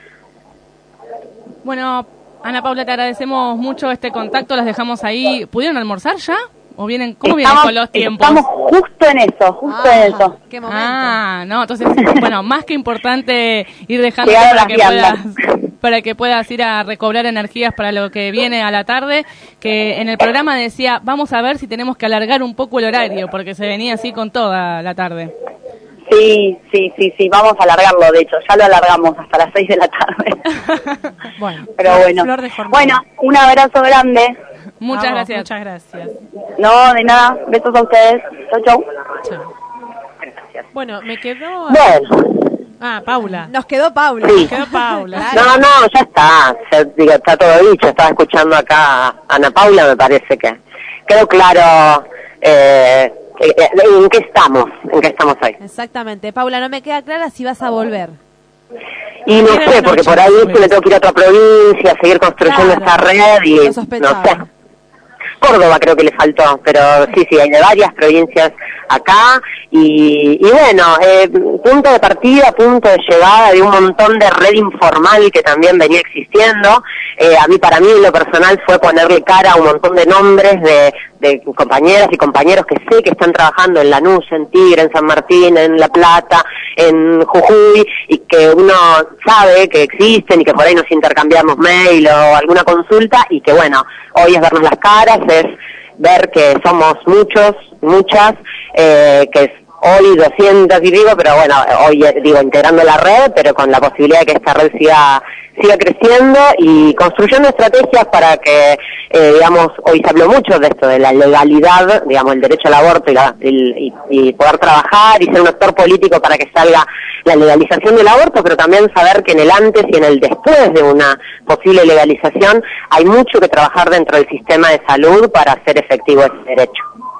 Bueno, Ana Paula, te agradecemos mucho este contacto, las dejamos ahí. ¿Pudieron almorzar ya? ¿O vienen vienen con los tiempos? Estamos justo en eso. ¿Qué momento? No, entonces, bueno, más que importante ir dejando para que puedas ir a recobrar energías para lo que viene a la tarde, que en el programa decía, vamos a ver si tenemos que alargar un poco el horario, porque se venía así con toda la tarde. Sí, vamos a alargarlo, de hecho, ya lo alargamos hasta las 6 de la tarde. Pero bueno, un abrazo grande. Muchas gracias. No, de nada, besos a ustedes. Chau. Gracias. Bueno, me quedó... Paula. Nos quedó Paula. Sí. Claro. No, ya está. Está todo dicho. Estaba escuchando acá a Ana Paula, me parece que quedó claro en qué estamos hoy. Exactamente. Paula, no me queda clara si vas a volver. Y no sé, porque por ahí me tengo que ir a otra provincia, seguir construyendo esta red y no sé. Córdoba creo que le faltó, pero sí, hay de varias provincias acá, y bueno, punto de partida, punto de llegada de un montón de red informal que también venía existiendo. Para mí, en lo personal, fue ponerle cara a un montón de nombres de compañeras y compañeros que sé que están trabajando en Lanús, en Tigre, en San Martín, en La Plata, en Jujuy, y que uno sabe que existen y que por ahí nos intercambiamos mail o alguna consulta, y que bueno, hoy es vernos las caras, es ver que somos muchos, muchas, que es hoy 200 y digo, pero bueno, hoy digo integrando la red, pero con la posibilidad de que esta red siga creciendo y construyendo estrategias para que, digamos, hoy se habló mucho de esto, de la legalidad, digamos, el derecho al aborto y poder trabajar y ser un actor político para que salga la legalización del aborto, pero también saber que en el antes y en el después de una posible legalización hay mucho que trabajar dentro del sistema de salud para hacer efectivo ese derecho.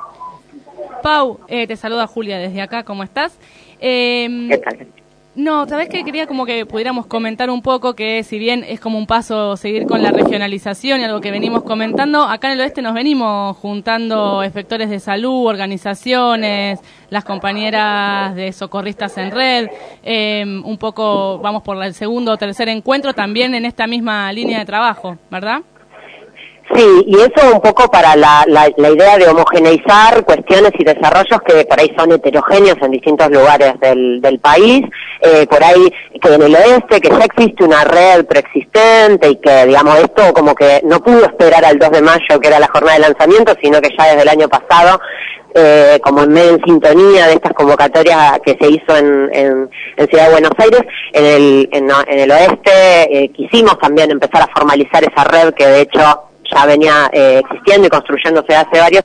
Pau, te saluda Julia desde acá, ¿cómo estás? ¿Qué tal? No, ¿sabés qué? Quería como que pudiéramos comentar un poco que si bien es como un paso seguir con la regionalización y algo que venimos comentando, acá en el oeste nos venimos juntando efectores de salud, organizaciones, las compañeras de socorristas en red, un poco vamos por el segundo o tercer encuentro también en esta misma línea de trabajo, ¿verdad? Sí, y eso un poco para la idea de homogeneizar cuestiones y desarrollos que por ahí son heterogéneos en distintos lugares del país, por ahí que en el oeste, que ya existe una red preexistente y que, digamos, esto como que no pudo esperar al 2 de mayo, que era la jornada de lanzamiento, sino que ya desde el año pasado, como en sintonía de estas convocatorias que se hizo en Ciudad de Buenos Aires, en el oeste quisimos también empezar a formalizar esa red que de hecho ya venía existiendo y construyéndose hace varios.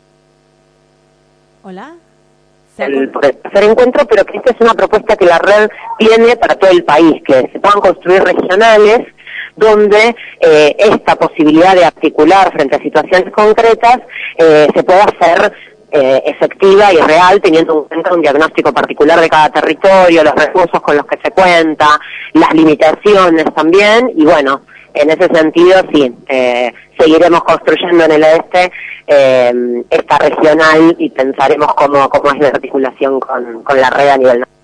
Hola. El tercer encuentro, pero que esta es una propuesta que la red tiene para todo el país, que se puedan construir regionales donde esta posibilidad de articular frente a situaciones concretas se pueda hacer efectiva y real, teniendo en cuenta un diagnóstico particular de cada territorio, los recursos con los que se cuenta, las limitaciones también, y bueno, en ese sentido sí, seguiremos construyendo en el oeste esta regional y pensaremos cómo es la articulación con la red a nivel nacional.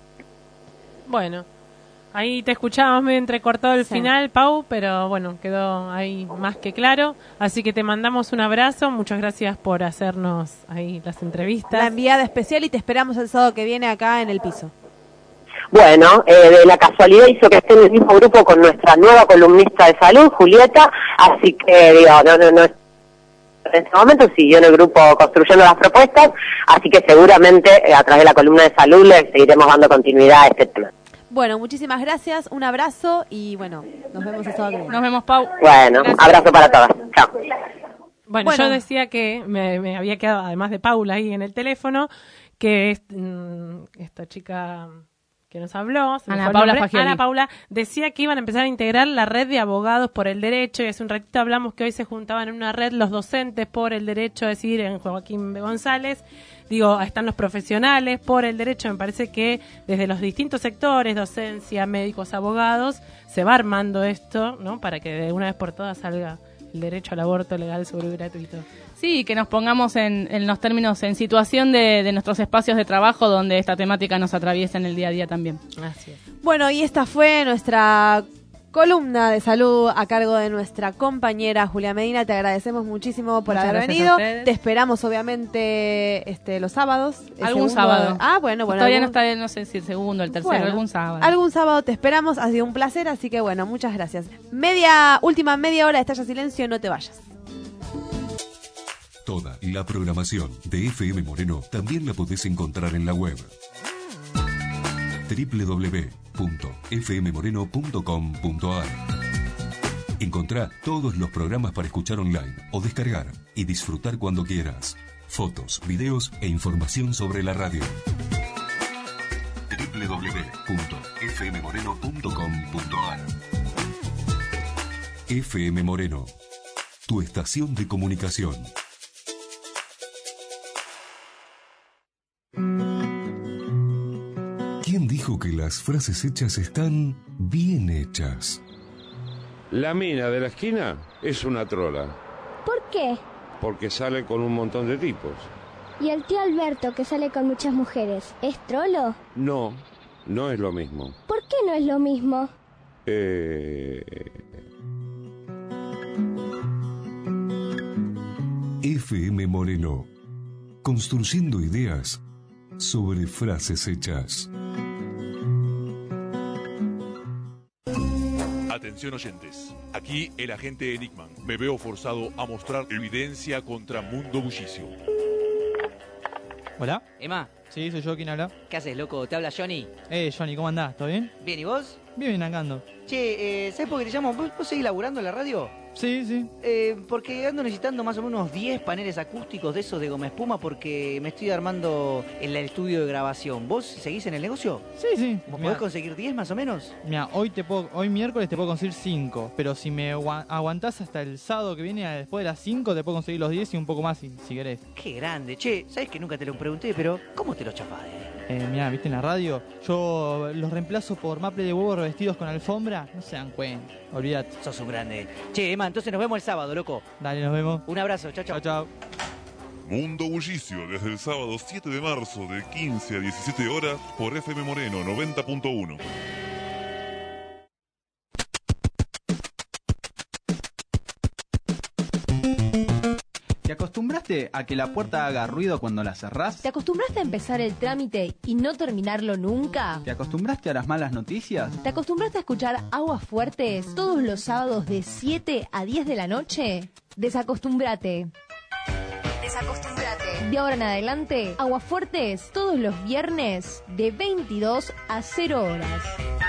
Bueno, ahí te escuchábamos medio entrecortado el final, Pau, pero bueno, quedó ahí más que claro. Así que te mandamos un abrazo, muchas gracias por hacernos ahí las entrevistas. La enviada especial, y te esperamos el sábado que viene acá en el piso. Bueno, de la casualidad hizo que esté en el mismo grupo con nuestra nueva columnista de salud, Julieta, así que digo, no en este momento siguió en el grupo construyendo las propuestas, así que seguramente a través de la columna de salud le seguiremos dando continuidad a este tema. Bueno, muchísimas gracias, un abrazo y bueno, nos vemos el sábado que viene. Nos vemos, Pau. Bueno, gracias. Abrazo para todas. Chao. Bueno, yo decía que me había quedado, además de Paula ahí en el teléfono, que esta chica que nos habló, Ana Paula, decía que iban a empezar a integrar la red de abogados por el derecho, y hace un ratito hablamos que hoy se juntaban en una red los docentes por el derecho, es decir, en Joaquín B. González, están los profesionales por el derecho. Me parece que desde los distintos sectores, docencia, médicos, abogados, se va armando esto, ¿no? Para que de una vez por todas salga el derecho al aborto legal, seguro y gratuito. Sí, que nos pongamos en los términos, en situación de nuestros espacios de trabajo donde esta temática nos atraviesa en el día a día también. Así es. Bueno, y esta fue nuestra columna de salud a cargo de nuestra compañera Julia Medina. Te agradecemos muchísimo por haber venido. Te esperamos, obviamente, los sábados. Algún sábado. Bueno. Todavía no está, no sé si el segundo, el tercero, algún sábado. Algún sábado te esperamos. Ha sido un placer, así que bueno, muchas gracias. Última media hora de Estalla Silencio, no te vayas. Toda la programación de FM Moreno también la podés encontrar en la web www.fmmoreno.com.ar. Encontrá todos los programas para escuchar online o descargar y disfrutar cuando quieras. Fotos, videos e información sobre la radio. www.fmmoreno.com.ar. FM Moreno, tu estación de comunicación. ¿Quién dijo que las frases hechas están bien hechas? La mina de la esquina es una trola. ¿Por qué? porque sale con un montón de tipos. ¿Y el tío Alberto, que sale con muchas mujeres, es trolo? No, no es lo mismo. ¿Por qué no es lo mismo? FM Moreno, construyendo ideas sobre frases hechas. Atención oyentes, aquí el agente Enigman. Me veo forzado a mostrar evidencia contra Mundo Bullicio. ¿Hola? Emma. Sí, soy yo, ¿quién habla? ¿Qué haces, loco? ¿Te habla Johnny? Johnny, ¿cómo andás? ¿Todo bien? Bien, ¿y vos? Bien, acá ando. Che, ¿sabes por qué te llamo? ¿Vos seguís laburando en la radio? Sí, sí. Porque ando necesitando más o menos 10 paneles acústicos de esos de goma espuma porque me estoy armando el estudio de grabación. ¿Vos seguís en el negocio? Sí, sí. ¿Vos podés conseguir 10 más o menos? Mira, hoy miércoles te puedo conseguir 5, pero si me aguantás hasta el sábado que viene, después de las 5, te puedo conseguir los 10 y un poco más si querés. Qué grande. Che, ¿sabes que nunca te lo pregunté, pero ¿cómo te lo chapás, Mira, ¿viste en la radio? Yo los reemplazo por maple de huevo revestidos con alfombra. No se dan cuenta. Olvídate. Sos un grande. Che, Emma, entonces nos vemos el sábado, loco. Dale, nos vemos. Un abrazo. Chao, chao. Chao, chao. Mundo Bullicio, desde el sábado 7 de marzo de 15 a 17 horas por FM Moreno 90.1. ¿Te acostumbraste a que la puerta haga ruido cuando la cerrás? ¿Te acostumbraste a empezar el trámite y no terminarlo nunca? ¿Te acostumbraste a las malas noticias? ¿Te acostumbraste a escuchar Aguas Fuertes todos los sábados de 7 a 10 de la noche? Desacostúmbrate. De ahora en adelante, Aguas Fuertes todos los viernes de 22 a 0 horas.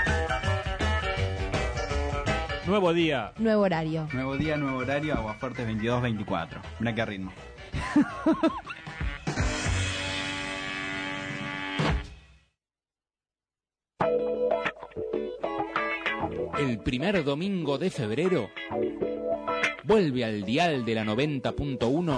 Nuevo día. Nuevo horario. Nuevo día, nuevo horario, Aguafuertes 22-24. Mirá qué ritmo. El primer domingo de febrero vuelve al dial de la 90.1.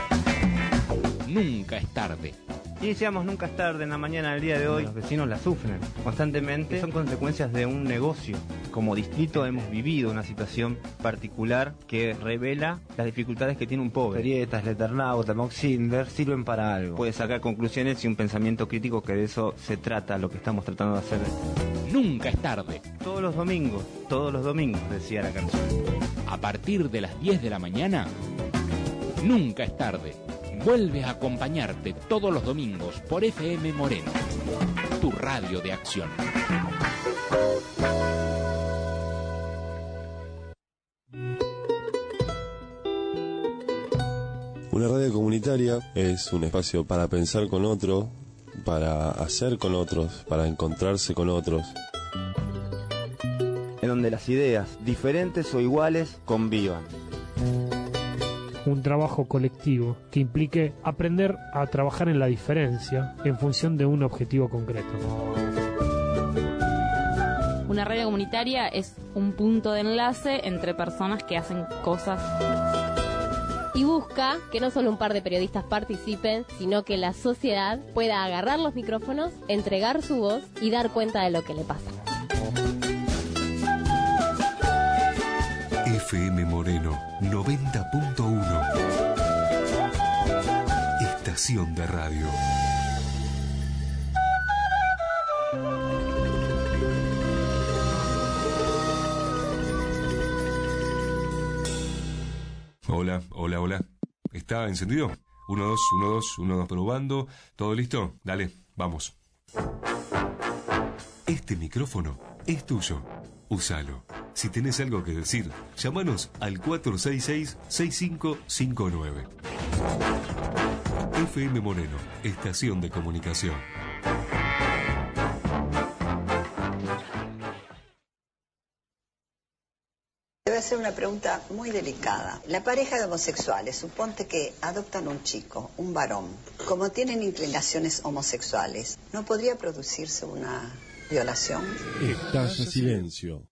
Nunca es tarde. Y decíamos, nunca es tarde en la mañana del día de hoy. Los vecinos la sufren constantemente. Son consecuencias de un negocio. Como distrito hemos vivido una situación particular que revela las dificultades que tiene un pobre. Perietas, Leternauta, Moxinder sirven para algo. Puede sacar conclusiones y un pensamiento crítico, que de eso se trata lo que estamos tratando de hacer. Nunca es tarde. Todos los domingos, decía la canción. A partir de las 10 de la mañana, nunca es tarde. Vuelve a acompañarte todos los domingos por FM Moreno, tu radio de acción. Una radio comunitaria es un espacio para pensar con otro, para hacer con otros, para encontrarse con otros. En donde las ideas, diferentes o iguales, convivan. Un trabajo colectivo que implique aprender a trabajar en la diferencia en función de un objetivo concreto. Una radio comunitaria es un punto de enlace entre personas que hacen cosas. Y busca que no solo un par de periodistas participen, sino que la sociedad pueda agarrar los micrófonos, entregar su voz y dar cuenta de lo que le pasa. FM Moreno 90.1. Estación de radio. Hola, hola, hola. ¿Está encendido? 1, 2, 1, 2, 1, 2, probando. ¿Todo listo? Dale, vamos. Este micrófono es tuyo. Úsalo. Si tenés algo que decir, llámanos al 466-6559. FM Moreno, estación de comunicación. Te voy a hacer una pregunta muy delicada. La pareja de homosexuales, suponte que adoptan un chico, un varón. Como tienen inclinaciones homosexuales, ¿no podría producirse una violación? Estalla silencio.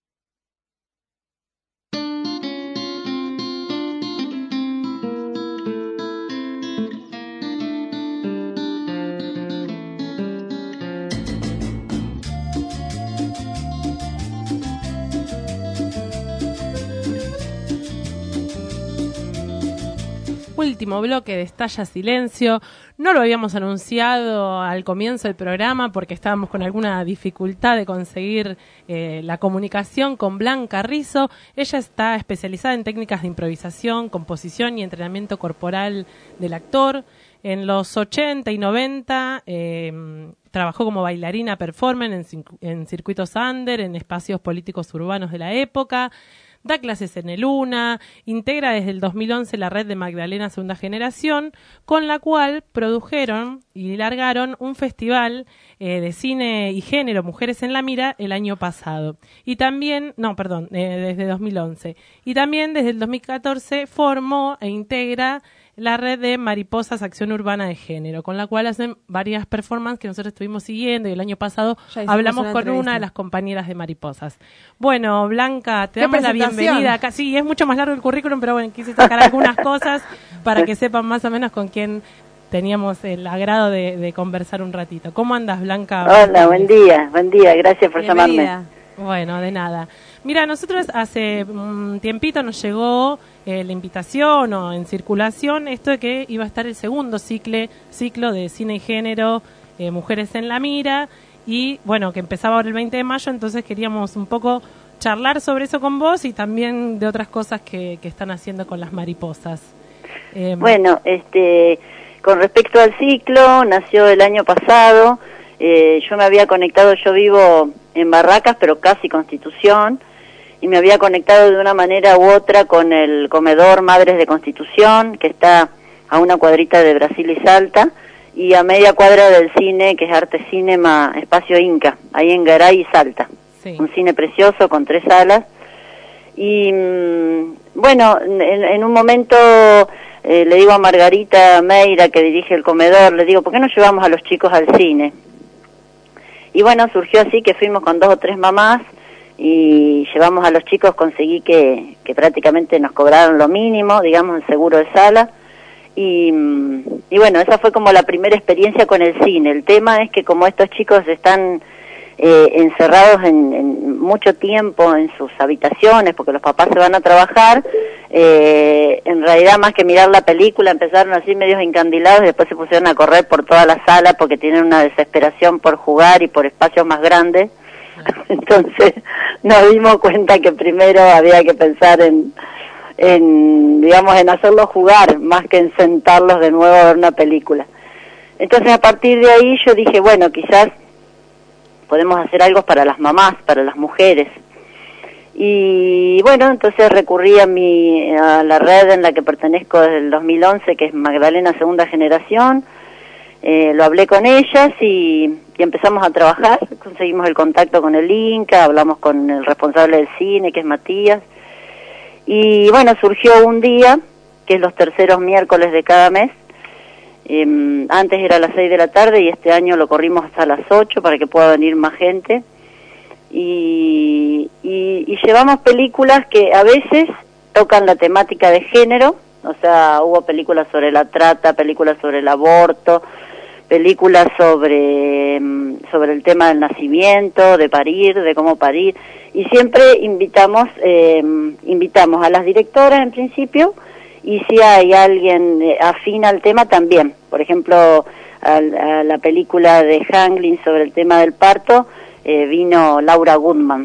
último bloque de Estalla Silencio. No lo habíamos anunciado al comienzo del programa porque estábamos con alguna dificultad de conseguir la comunicación con Blanca Rizzo. Ella está especializada en técnicas de improvisación, composición y entrenamiento corporal del actor. En los 80 y 90 trabajó como bailarina performer en circuitos under, en espacios políticos urbanos de la época. Da clases en el UNA, integra desde el 2011 la red de Magdalena Segunda Generación, con la cual produjeron y largaron un festival de cine y género, Mujeres en la Mira, el año pasado. Y también, desde 2011. Y también desde el 2014 formó e integra la red de Mariposas Acción Urbana de Género, con la cual hacen varias performances que nosotros estuvimos siguiendo y el año pasado hablamos con una de las compañeras de Mariposas. Bueno, Blanca, te damos la bienvenida acá. Sí, es mucho más largo el currículum, pero bueno, quise sacar algunas cosas para que sepan más o menos con quién teníamos el agrado de conversar un ratito. ¿Cómo andas, Blanca? Hola, buen día, gracias por llamarme. Bueno, de nada. Mira, nosotros hace un tiempito nos llegó la invitación o en circulación esto de que iba a estar el segundo ciclo de cine y género, Mujeres en la Mira, y bueno, que empezaba ahora el 20 de mayo, entonces queríamos un poco charlar sobre eso con vos y también de otras cosas que están haciendo con las mariposas. Bueno, con respecto al ciclo, nació el año pasado, yo me había conectado, yo vivo en Barracas, pero casi Constitución, y me había conectado de una manera u otra con el comedor Madres de Constitución, que está a una cuadrita de Brasil y Salta, y a media cuadra del cine, que es Arte Cinema Espacio Inca, ahí en Garay y Salta. Sí. Un cine precioso con 3 salas. Y bueno, en un momento le digo a Margarita Meira, que dirige el comedor, le digo, ¿por qué no llevamos a los chicos al cine? Y bueno, surgió así que fuimos con 2 o 3 mamás y llevamos a los chicos, conseguí que prácticamente nos cobraron lo mínimo, digamos, el seguro de sala. Y bueno, esa fue como la primera experiencia con el cine. El tema es que como estos chicos están encerrados en mucho tiempo en sus habitaciones, porque los papás se van a trabajar, en realidad más que mirar la película empezaron así medios encandilados y después se pusieron a correr por toda la sala porque tienen una desesperación por jugar y por espacios más grandes. Entonces nos dimos cuenta que primero había que pensar en hacerlos jugar más que en sentarlos de nuevo a ver una película. Entonces a partir de ahí yo dije, bueno, quizás podemos hacer algo para las mamás, para las mujeres. Y bueno, entonces recurrí a la red en la que pertenezco desde el 2011, que es Magdalena Segunda Generación. Lo hablé con ellas y empezamos a trabajar, conseguimos el contacto con el Inca, hablamos con el responsable del cine, que es Matías. Y bueno, surgió un día, que es los terceros miércoles de cada mes. Antes era a las 6 de la tarde y este año lo corrimos hasta las 8 para que pueda venir más gente. Y llevamos películas que a veces tocan la temática de género, o sea, hubo películas sobre la trata, películas sobre el aborto, películas sobre el tema del nacimiento, de parir, de cómo parir, y siempre invitamos a las directoras en principio, y si hay alguien afín al tema también. Por ejemplo, a la película de Hangling sobre el tema del parto, vino Laura Goodman.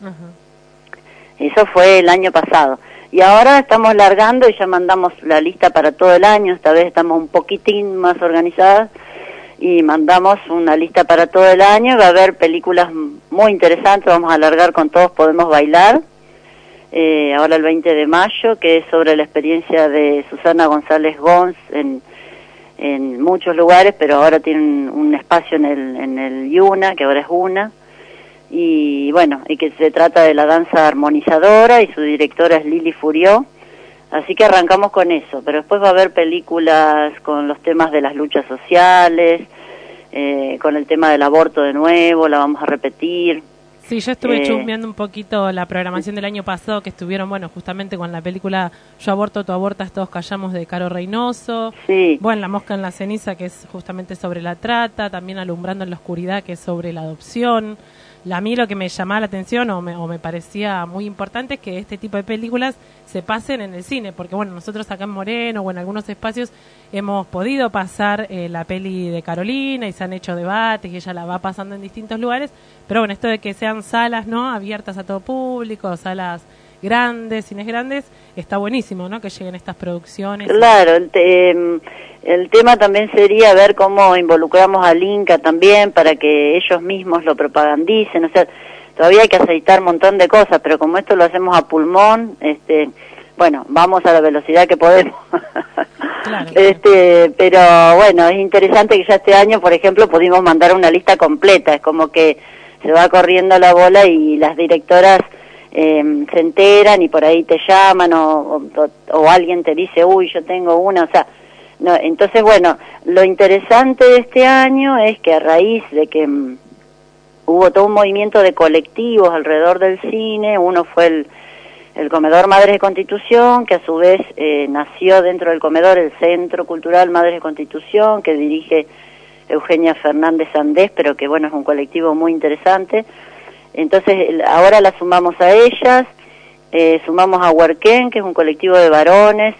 Eso fue el año pasado. Y ahora estamos largando y ya mandamos la lista para todo el año. Esta vez estamos un poquitín más organizadas y mandamos una lista para todo el año. Va a haber películas muy interesantes. Vamos a largar con Todos Podemos Bailar. Ahora el 20 de mayo, que es sobre la experiencia de Susana González Gons en muchos lugares, pero ahora tienen un espacio en el Yuna, que ahora es UNA. Y bueno, y que se trata de la danza armonizadora y su directora es Lili Furió, así que arrancamos con eso, pero después va a haber películas con los temas de las luchas sociales, con el tema del aborto de nuevo, la vamos a repetir. Sí, yo estuve chusmeando un poquito la programación del año pasado, que estuvieron, bueno, justamente con la película Yo aborto, tú abortas, todos callamos, de Caro Reynoso. Sí. Bueno, La mosca en la ceniza, que es justamente sobre la trata, también Alumbrando en la oscuridad, que es sobre la adopción. A mí lo que me llamaba la atención o me parecía muy importante es que este tipo de películas se pasen en el cine, porque bueno, nosotros acá en Moreno o en algunos espacios hemos podido pasar la peli de Carolina y se han hecho debates y ella la va pasando en distintos lugares, pero bueno, esto de que sean salas, ¿no?, abiertas a todo público, salas grandes, cines grandes, está buenísimo, ¿no?, que lleguen estas producciones. Claro, el tema también sería ver cómo involucramos al Inca también para que ellos mismos lo propagandicen, o sea, todavía hay que aceitar un montón de cosas, pero como esto lo hacemos a pulmón, bueno, vamos a la velocidad que podemos. Claro. Pero bueno, es interesante que ya este año, por ejemplo, pudimos mandar una lista completa, es como que se va corriendo la bola y las directoras se enteran y por ahí te llaman o alguien te dice, uy, yo tengo una, o sea, no, entonces bueno, lo interesante de este año es que a raíz de que hubo todo un movimiento de colectivos alrededor del cine, uno fue el Comedor Madres de Constitución, que a su vez nació dentro del comedor el Centro Cultural Madres de Constitución, que dirige Eugenia Fernández Andés, pero que bueno, es un colectivo muy interesante. Entonces ahora la sumamos a ellas, sumamos a Huarquén, que es un colectivo de varones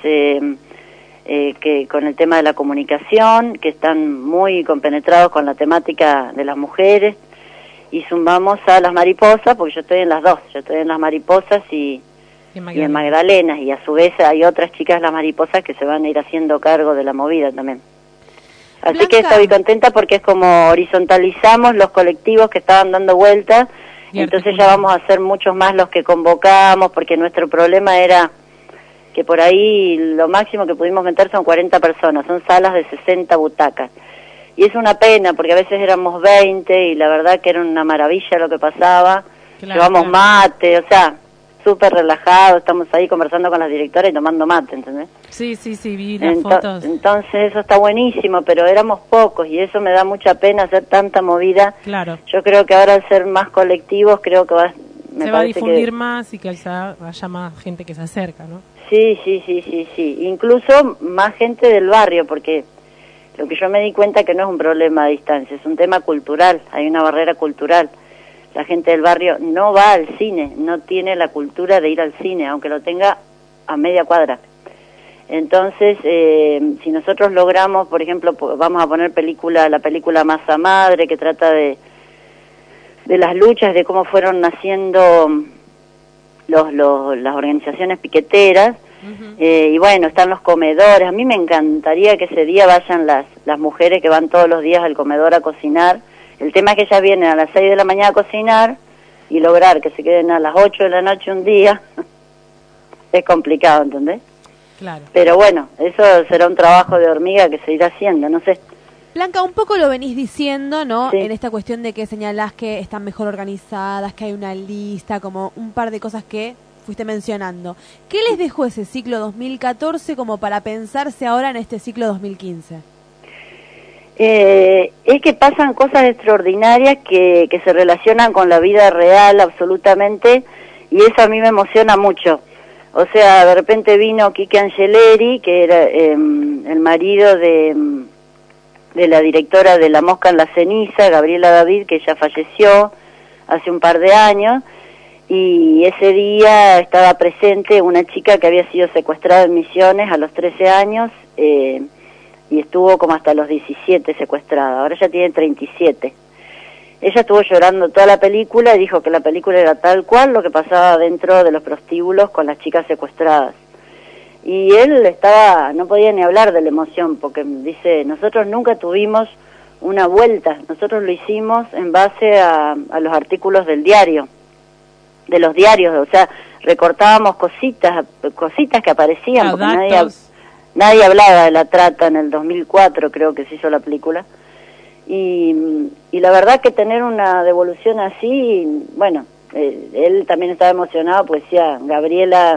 que con el tema de la comunicación, que están muy compenetrados con la temática de las mujeres, y sumamos a las mariposas, porque yo estoy en las dos, yo estoy en las mariposas y en Magdalenas, y a su vez hay otras chicas de las mariposas que se van a ir haciendo cargo de la movida también. Así Blanca, que estoy contenta porque es como horizontalizamos los colectivos que estaban dando vueltas. Entonces ya vamos a ser muchos más los que convocamos, porque nuestro problema era que por ahí lo máximo que pudimos meter son 40 personas, son salas de 60 butacas. Y es una pena, porque a veces éramos 20 y la verdad que era una maravilla lo que pasaba. Claro, llevamos mate, o sea, súper relajado, estamos ahí conversando con las directoras y tomando mate, ¿entendés? Sí, vi las fotos. Entonces eso está buenísimo, pero éramos pocos y eso me da mucha pena hacer tanta movida. Claro. Yo creo que ahora al ser más colectivos, creo que se va a difundir más y que haya más gente que se acerca, ¿no? Sí. Incluso más gente del barrio, porque lo que yo me di cuenta que no es un problema a distancia, es un tema cultural, hay una barrera cultural. La gente del barrio no va al cine, no tiene la cultura de ir al cine, aunque lo tenga a media cuadra. Entonces, si nosotros logramos, por ejemplo, vamos a poner la película Masa Madre, que trata de las luchas, de cómo fueron naciendo las organizaciones piqueteras, y bueno, están los comedores. A mí me encantaría que ese día vayan las mujeres que van todos los días al comedor a cocinar. El tema es que ellas vienen a las 6 de la mañana a cocinar y lograr que se queden a las 8 de la noche un día es complicado, ¿entendés? Claro. Pero bueno, eso será un trabajo de hormiga que se irá haciendo, no sé. Blanca, un poco lo venís diciendo, ¿no? Sí. En esta cuestión de que señalás que están mejor organizadas, que hay una lista, como un par de cosas que fuiste mencionando. ¿Qué les dejó ese ciclo 2014 como para pensarse ahora en este ciclo 2015? Es que pasan cosas extraordinarias que se relacionan con la vida real absolutamente, y eso a mí me emociona mucho. O sea, de repente vino Quique Angeleri, que era el marido de la directora de La Mosca en la Ceniza, Gabriela David, que ya falleció hace un par de años, y ese día estaba presente una chica que había sido secuestrada en Misiones a los 13 años, y estuvo como hasta los 17 secuestrada, ahora ya tiene 37. Ella estuvo llorando toda la película y dijo que la película era tal cual lo que pasaba dentro de los prostíbulos con las chicas secuestradas. Y él no podía ni hablar de la emoción, porque dice, nosotros nunca tuvimos una vuelta, nosotros lo hicimos en base a los artículos del diario, de los diarios, o sea, recortábamos cositas que aparecían, porque nadie hablaba de la trata en el 2004, creo que se hizo la película. Y la verdad que tener una devolución así, bueno, él también estaba emocionado, pues decía, Gabriela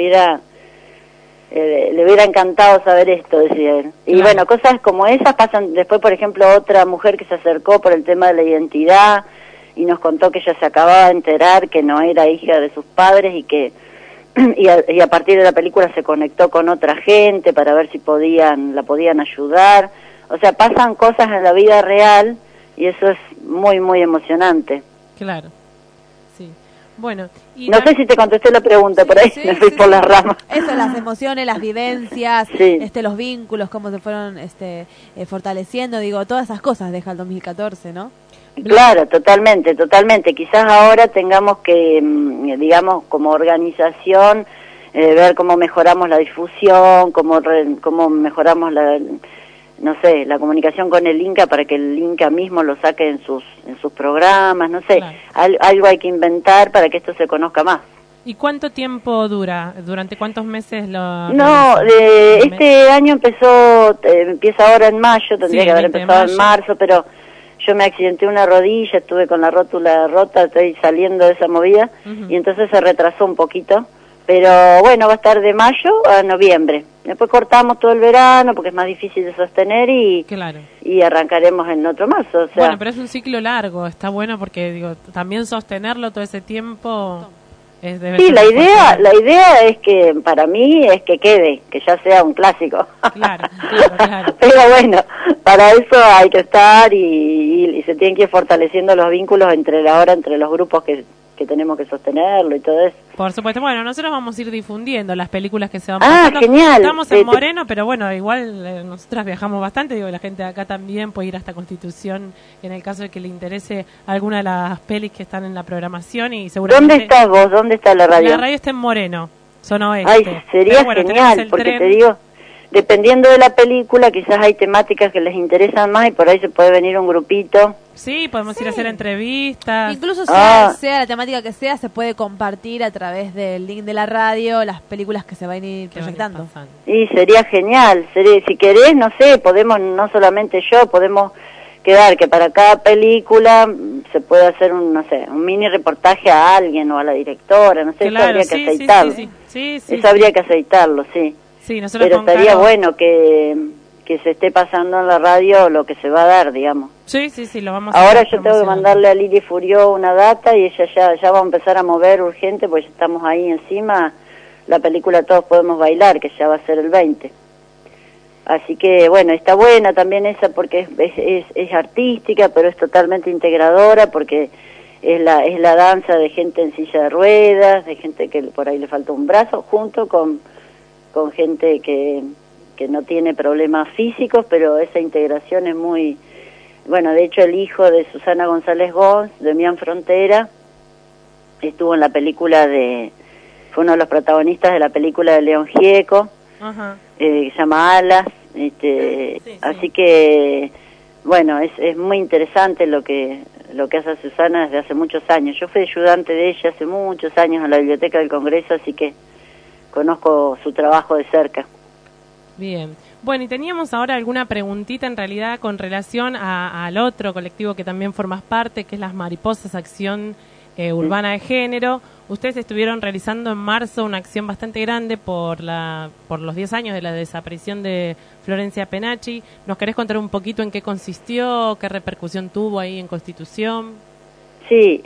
le hubiera encantado saber esto, decía él. Y bueno, cosas como esas pasan. Después, por ejemplo, otra mujer que se acercó por el tema de la identidad y nos contó que ella se acababa de enterar que no era hija de sus padres y que y a partir de la película se conectó con otra gente para ver si la podían ayudar. O sea, pasan cosas en la vida real y eso es muy, muy emocionante. Claro, sí. Bueno, y no sé si te contesté la pregunta, por ahí me fui por las ramas. Eso, las emociones, las vivencias, los vínculos, cómo se fueron fortaleciendo, digo, todas esas cosas deja el 2014, ¿no? Claro, totalmente. Quizás ahora tengamos que, digamos, como organización, ver cómo mejoramos la difusión, cómo mejoramos la comunicación con el Inca para que el Inca mismo lo saque en sus programas, no sé, claro. Algo hay que inventar para que esto se conozca más. ¿Y cuánto tiempo dura? ¿Durante cuántos meses lo...? No, este año empieza ahora en mayo, tendría que haber empezado en marzo, pero yo me accidenté una rodilla, estuve con la rótula rota, estoy saliendo de esa movida, y entonces se retrasó un poquito. Pero bueno, va a estar de mayo a noviembre. Después cortamos todo el verano porque es más difícil de sostener y arrancaremos en otro marzo. O sea, bueno, pero es un ciclo largo, está bueno porque digo también sostenerlo todo ese tiempo sí, la idea es que para mí es que quede, que ya sea un clásico. Claro. Pero bueno, para eso hay que estar y se tienen que ir fortaleciendo los vínculos entre los grupos que tenemos que sostenerlo y todo eso. Por supuesto. Bueno, nosotros vamos a ir difundiendo las películas que se van pasando. Genial. Estamos en Moreno, pero bueno, igual nosotras viajamos bastante. Digo, la gente de acá también puede ir hasta Constitución en el caso de que le interese alguna de las pelis que están en la programación y seguramente... ¿Dónde estás vos? ¿Dónde está la radio? La radio está en Moreno, zona oeste. Ay, sería genial, porque te digo, dependiendo de la película, quizás hay temáticas que les interesan más y por ahí se puede venir un grupito. Sí, podemos ir a hacer entrevistas. Incluso sea la temática que sea, se puede compartir a través del link de la radio las películas que se van a ir proyectando. Y sería genial. Si querés, no sé, podemos, no solamente yo, podemos quedar que para cada película se puede hacer un mini reportaje a alguien o a la directora, no sé, claro, eso habría que aceitarlo. Sí, eso habría que aceitarlo, sí. Sí, nosotros pero estaría bueno que se esté pasando en la radio lo que se va a dar, digamos. Sí, lo vamos a Ahora yo tengo que mandarle a Lili Furió una data y ella ya va a empezar a mover urgente, pues ya estamos ahí encima, la película Todos Podemos Bailar, que ya va a ser el 20. Así que, bueno, está buena también esa porque es artística, pero es totalmente integradora, porque es la danza de gente en silla de ruedas, de gente que por ahí le falta un brazo, junto con gente que no tiene problemas físicos, pero esa integración es muy... Bueno, de hecho el hijo de Susana González Gons, Demián Frontera, estuvo en la película fue uno de los protagonistas de la película de León Gieco, que se llama Alas, así que, bueno, es muy interesante lo que hace Susana desde hace muchos años. Yo fui ayudante de ella hace muchos años en la Biblioteca del Congreso, así que conozco su trabajo de cerca. Bien. Bueno, y teníamos ahora alguna preguntita en realidad con relación al otro colectivo que también formas parte, que es las Mariposas Acción Urbana de Género. Ustedes estuvieron realizando en marzo una acción bastante grande por los 10 años de la desaparición de Florencia Penachi. ¿Nos querés contar un poquito en qué consistió, qué repercusión tuvo ahí en Constitución? Sí,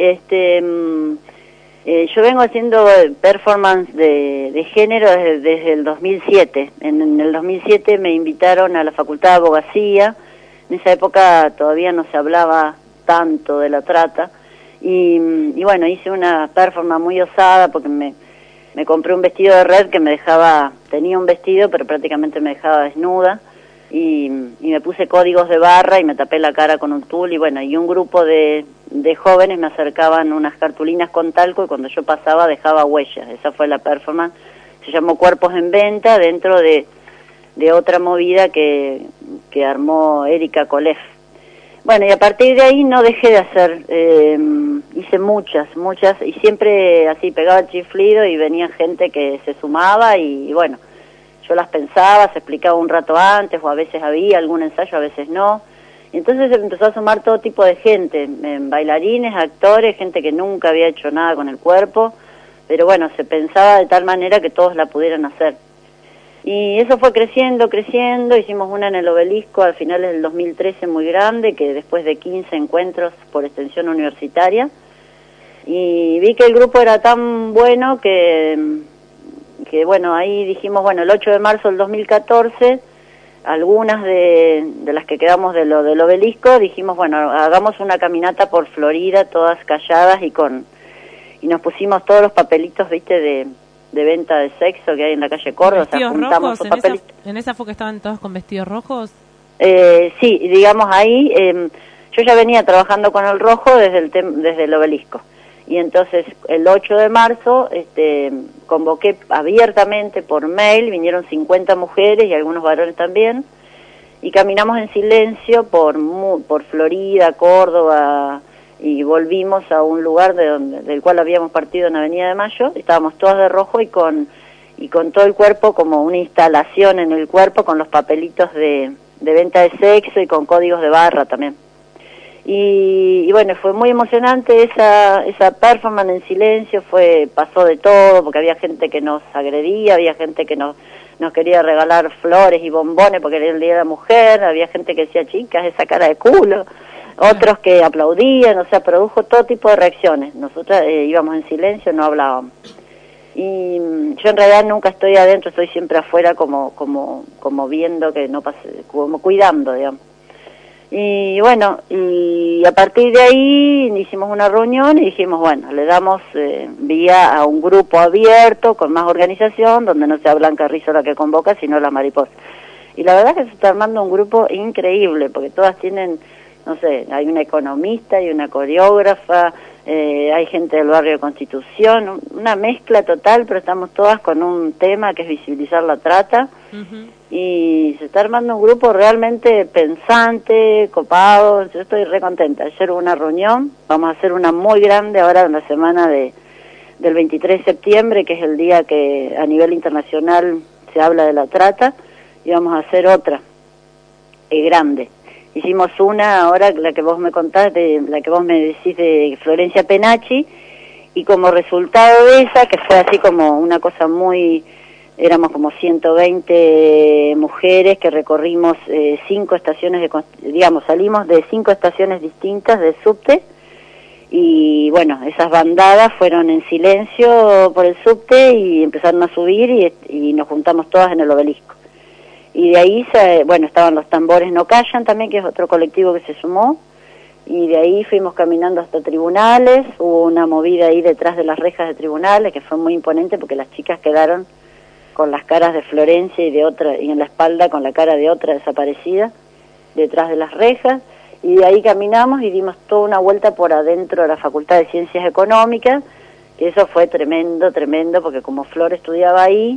yo vengo haciendo performance de género desde el 2007. En el 2007 me invitaron a la Facultad de Abogacía. En esa época todavía no se hablaba tanto de la trata. Y bueno, hice una performance muy osada porque me compré un vestido de red que tenía un vestido pero prácticamente me dejaba desnuda. Y me puse códigos de barra y me tapé la cara con un tul y bueno, y un grupo de jóvenes me acercaban unas cartulinas con talco y cuando yo pasaba dejaba huellas. Esa fue la performance. Se llamó Cuerpos en Venta dentro de otra movida que armó Erika Colef. Bueno, y a partir de ahí no dejé de hacer, hice muchas, y siempre así pegaba el chiflido y venía gente que se sumaba y bueno, yo las pensaba, se explicaba un rato antes, o a veces había algún ensayo, a veces no. Y entonces se empezó a sumar todo tipo de gente, bailarines, actores, gente que nunca había hecho nada con el cuerpo, pero bueno, se pensaba de tal manera que todos la pudieran hacer. Y eso fue creciendo, hicimos una en el Obelisco al finales del 2013 muy grande, que después de 15 encuentros por extensión universitaria, y vi que el grupo era tan bueno que bueno, ahí dijimos, bueno, el 8 de marzo del 2014 algunas de las que quedamos del obelisco, dijimos, bueno, hagamos una caminata por Florida, todas calladas y nos pusimos todos los papelitos, viste, de venta de sexo que hay en la calle Córdoba. ¿Vestidos juntamos rojos? ¿En esa fue que estaban todos con vestidos rojos? Sí, digamos ahí, yo ya venía trabajando con el rojo desde el obelisco. Y entonces el 8 de marzo convoqué abiertamente por mail, vinieron 50 mujeres y algunos varones también, y caminamos en silencio por Florida, Córdoba, y volvimos a un lugar del cual habíamos partido en Avenida de Mayo, estábamos todas de rojo y con todo el cuerpo como una instalación en el cuerpo con los papelitos de venta de sexo y con códigos de barra también. Y bueno, fue muy emocionante esa performance en silencio, pasó de todo, porque había gente que nos agredía, había gente que nos quería regalar flores y bombones porque era el Día de la Mujer, había gente que decía, chicas, esa cara de culo, otros que aplaudían, o sea, produjo todo tipo de reacciones. Nosotras íbamos en silencio, no hablábamos. Y yo en realidad nunca estoy adentro, estoy siempre afuera como viendo que no pase, como cuidando, digamos. Y bueno, y a partir de ahí hicimos una reunión y dijimos, bueno, le damos vía a un grupo abierto con más organización, donde no sea Blanca Rizzo la que convoca, sino la mariposa. Y la verdad es que se está armando un grupo increíble, porque todas tienen, no sé, hay una economista, hay una coreógrafa, hay gente del barrio de Constitución, una mezcla total, pero estamos todas con un tema que es visibilizar la trata. Y se está armando un grupo realmente pensante, copado. Yo estoy re contenta. Ayer hubo una reunión, vamos a hacer una muy grande ahora en la semana del 23 de septiembre, que es el día que a nivel internacional se habla de la trata, y vamos a hacer otra grande. Hicimos una ahora, la que vos me contás, la que vos me decís de Florencia Penacci, y como resultado de esa, que fue así como una cosa éramos como 120 mujeres que recorrimos 5 estaciones salimos de 5 estaciones distintas de subte, y bueno, esas bandadas fueron en silencio por el subte y empezaron a subir y nos juntamos todas en el obelisco. Y de ahí, estaban los Tambores No Callan también, que es otro colectivo que se sumó, y de ahí fuimos caminando hasta tribunales, hubo una movida ahí detrás de las rejas de tribunales que fue muy imponente porque las chicas quedaron con las caras de Florencia y de otra, y en la espalda con la cara de otra desaparecida, detrás de las rejas, y de ahí caminamos y dimos toda una vuelta por adentro de la Facultad de Ciencias Económicas, que eso fue tremendo, porque como Flor estudiaba ahí,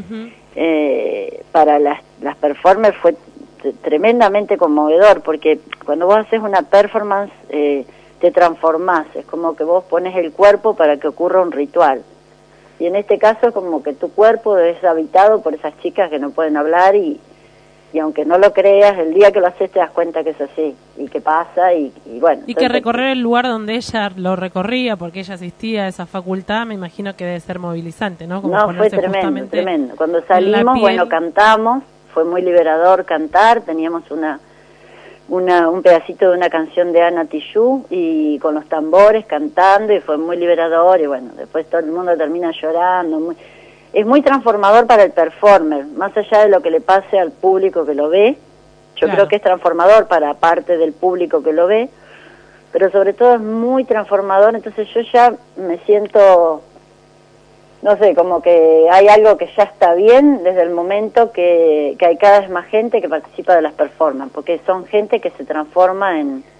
para las performers fue tremendamente conmovedor, porque cuando vos haces una performance te transformás, es como que vos pones el cuerpo para que ocurra un ritual. Y en este caso es como que tu cuerpo es habitado por esas chicas que no pueden hablar y aunque no lo creas, el día que lo haces te das cuenta que es así y que pasa y bueno. Y que recorrer el lugar donde ella lo recorría, porque ella asistía a esa facultad, me imagino que debe ser movilizante, ¿no? Como no, fue tremendo. Cuando salimos, bueno, cantamos, fue muy liberador cantar, teníamos un pedacito de una canción de Ana Tijoux y con los tambores cantando y fue muy liberador y bueno, después todo el mundo termina llorando. Es muy transformador para el performer, más allá de lo que le pase al público que lo ve. Yo creo que es transformador para parte del público que lo ve, pero sobre todo es muy transformador, entonces yo ya me siento, no sé, como que hay algo que ya está bien desde el momento que hay cada vez más gente que participa de las performances, porque son gente que se transforma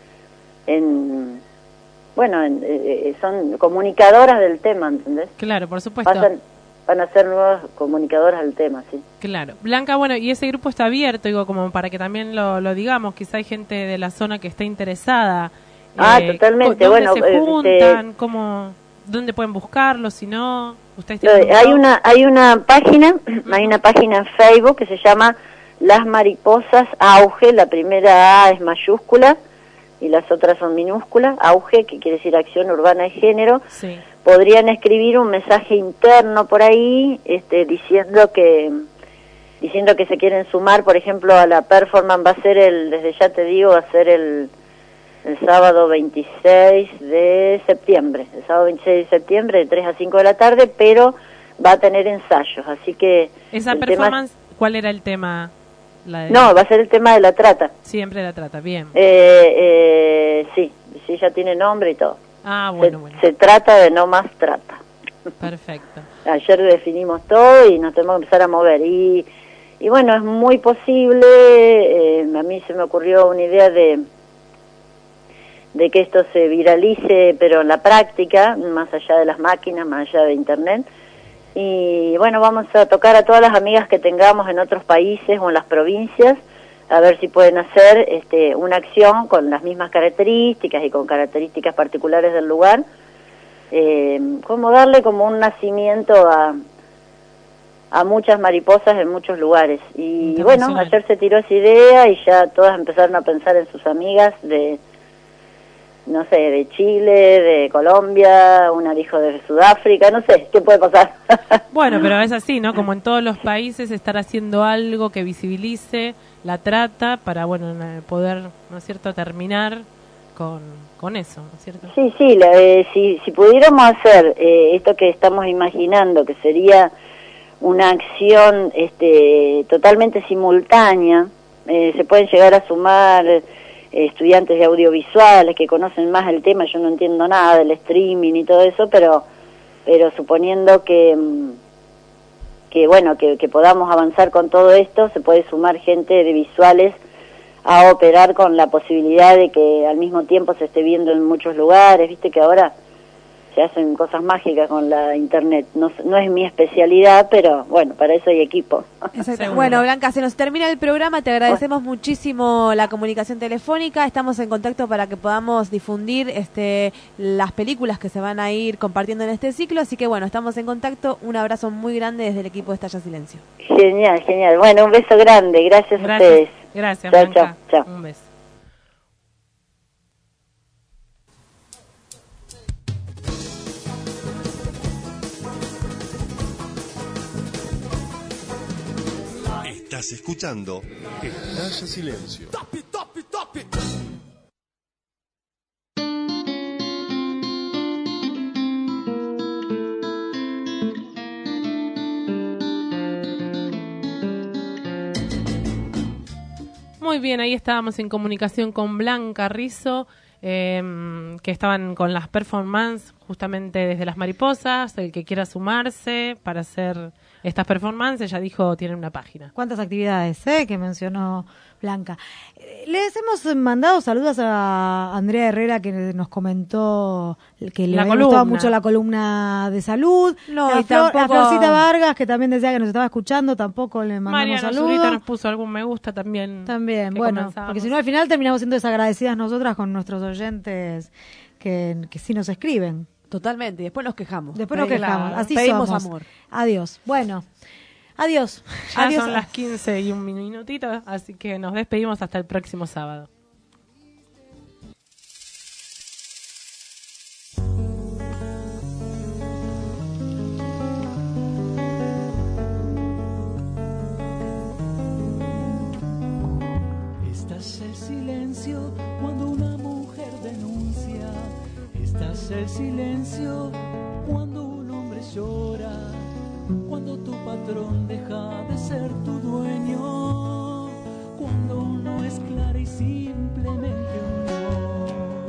son comunicadoras del tema, ¿entendés? Claro, por supuesto. Van a ser nuevas comunicadoras del tema, sí. Claro. Blanca, bueno, y ese grupo está abierto, digo, como para que también lo digamos, quizá hay gente de la zona que está interesada. Totalmente. ¿Dónde se juntan? ¿Dónde pueden buscarlo? Si no, ustedes hay una página en Facebook que se llama Las Mariposas Auge, la primera A es mayúscula y las otras son minúsculas, Auge, que quiere decir Acción Urbana de Género. Sí. Podrían escribir un mensaje interno por ahí, diciendo que se quieren sumar, por ejemplo, a la performance. Va a ser desde ya te digo, va a ser el sábado 26 de septiembre, de 3 a 5 de la tarde, pero va a tener ensayos, así que... ¿Esa performance, cuál era el tema? No, va a ser el tema de la trata. Siempre la trata, bien. Sí, ya tiene nombre y todo. Bueno. Se trata de no más trata. Perfecto. Ayer definimos todo y nos tenemos que empezar a mover. Y bueno, es muy posible, a mí se me ocurrió una idea de que esto se viralice, pero en la práctica, más allá de las máquinas, más allá de internet. Y bueno, vamos a tocar a todas las amigas que tengamos en otros países o en las provincias, a ver si pueden hacer una acción con las mismas características y con características particulares del lugar, como darle como un nacimiento a muchas mariposas en muchos lugares. Y bueno, ayer se tiró esa idea y ya todas empezaron a pensar en sus amigas de Chile, de Colombia, una dijo de Sudáfrica, no sé, ¿qué puede pasar? Bueno, pero es así, ¿no? Como en todos los países, estar haciendo algo que visibilice la trata para, bueno, poder, ¿no es cierto?, terminar con eso, ¿no es cierto? Sí, si pudiéramos hacer esto que estamos imaginando, que sería una acción totalmente simultánea, se pueden llegar a sumar estudiantes de audiovisuales que conocen más el tema. Yo no entiendo nada del streaming y todo eso, pero suponiendo que podamos avanzar con todo esto, se puede sumar gente de visuales a operar con la posibilidad de que al mismo tiempo se esté viendo en muchos lugares. Viste que ahora se hacen cosas mágicas con la internet. No es mi especialidad, pero bueno, para eso hay equipo. Exacto. Bueno, Blanca, se nos termina el programa. Te agradecemos muchísimo la comunicación telefónica. Estamos en contacto para que podamos difundir las películas que se van a ir compartiendo en este ciclo. Así que bueno, estamos en contacto. Un abrazo muy grande desde el equipo de Estalla Silencio. Genial. Bueno, un beso grande. Gracias a ustedes. Gracias, chao, Blanca. Chao. Un beso. Estás escuchando Estalla Silencio. Muy bien, ahí estábamos en comunicación con Blanca Rizzo, que estaban con las performances justamente desde Las Mariposas. El que quiera sumarse para hacer estas performances, ya dijo, tienen una página. ¿Cuántas actividades que mencionó Blanca? Les hemos mandado saludos a Andrea Herrera, que nos comentó que le había gustado mucho la columna de salud. A Florcita Vargas, que también decía que nos estaba escuchando, tampoco le mandamos saludos. Mariana Zurita nos puso algún me gusta también. Bueno, porque si no al final terminamos siendo desagradecidas nosotras con nuestros oyentes que sí nos escriben. Totalmente, y después nos quejamos. Así pedimos somos. Amor. Adiós. Bueno, adiós. Ya adiós. son las 15 y un minutito, así que nos despedimos hasta el próximo sábado. Estás el silencio cuando una mujer denuncia. Estás el silencio cuando un hombre llora, cuando tu patrón deja de ser tu dueño, cuando no es clara y simplemente un no.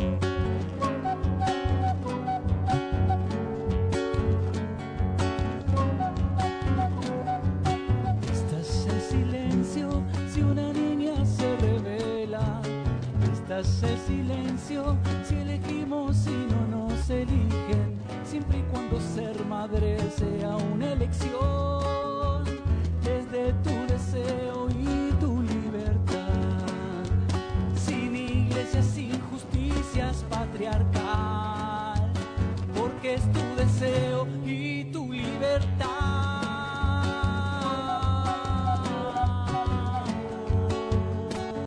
Estás el silencio si una niña se revela. Estás el silencio si elegimos y no nos eligen, siempre y cuando ser madre sea una elección, desde tu deseo y tu libertad, sin iglesias, sin justicias patriarcal, porque es tu deseo y tu libertad.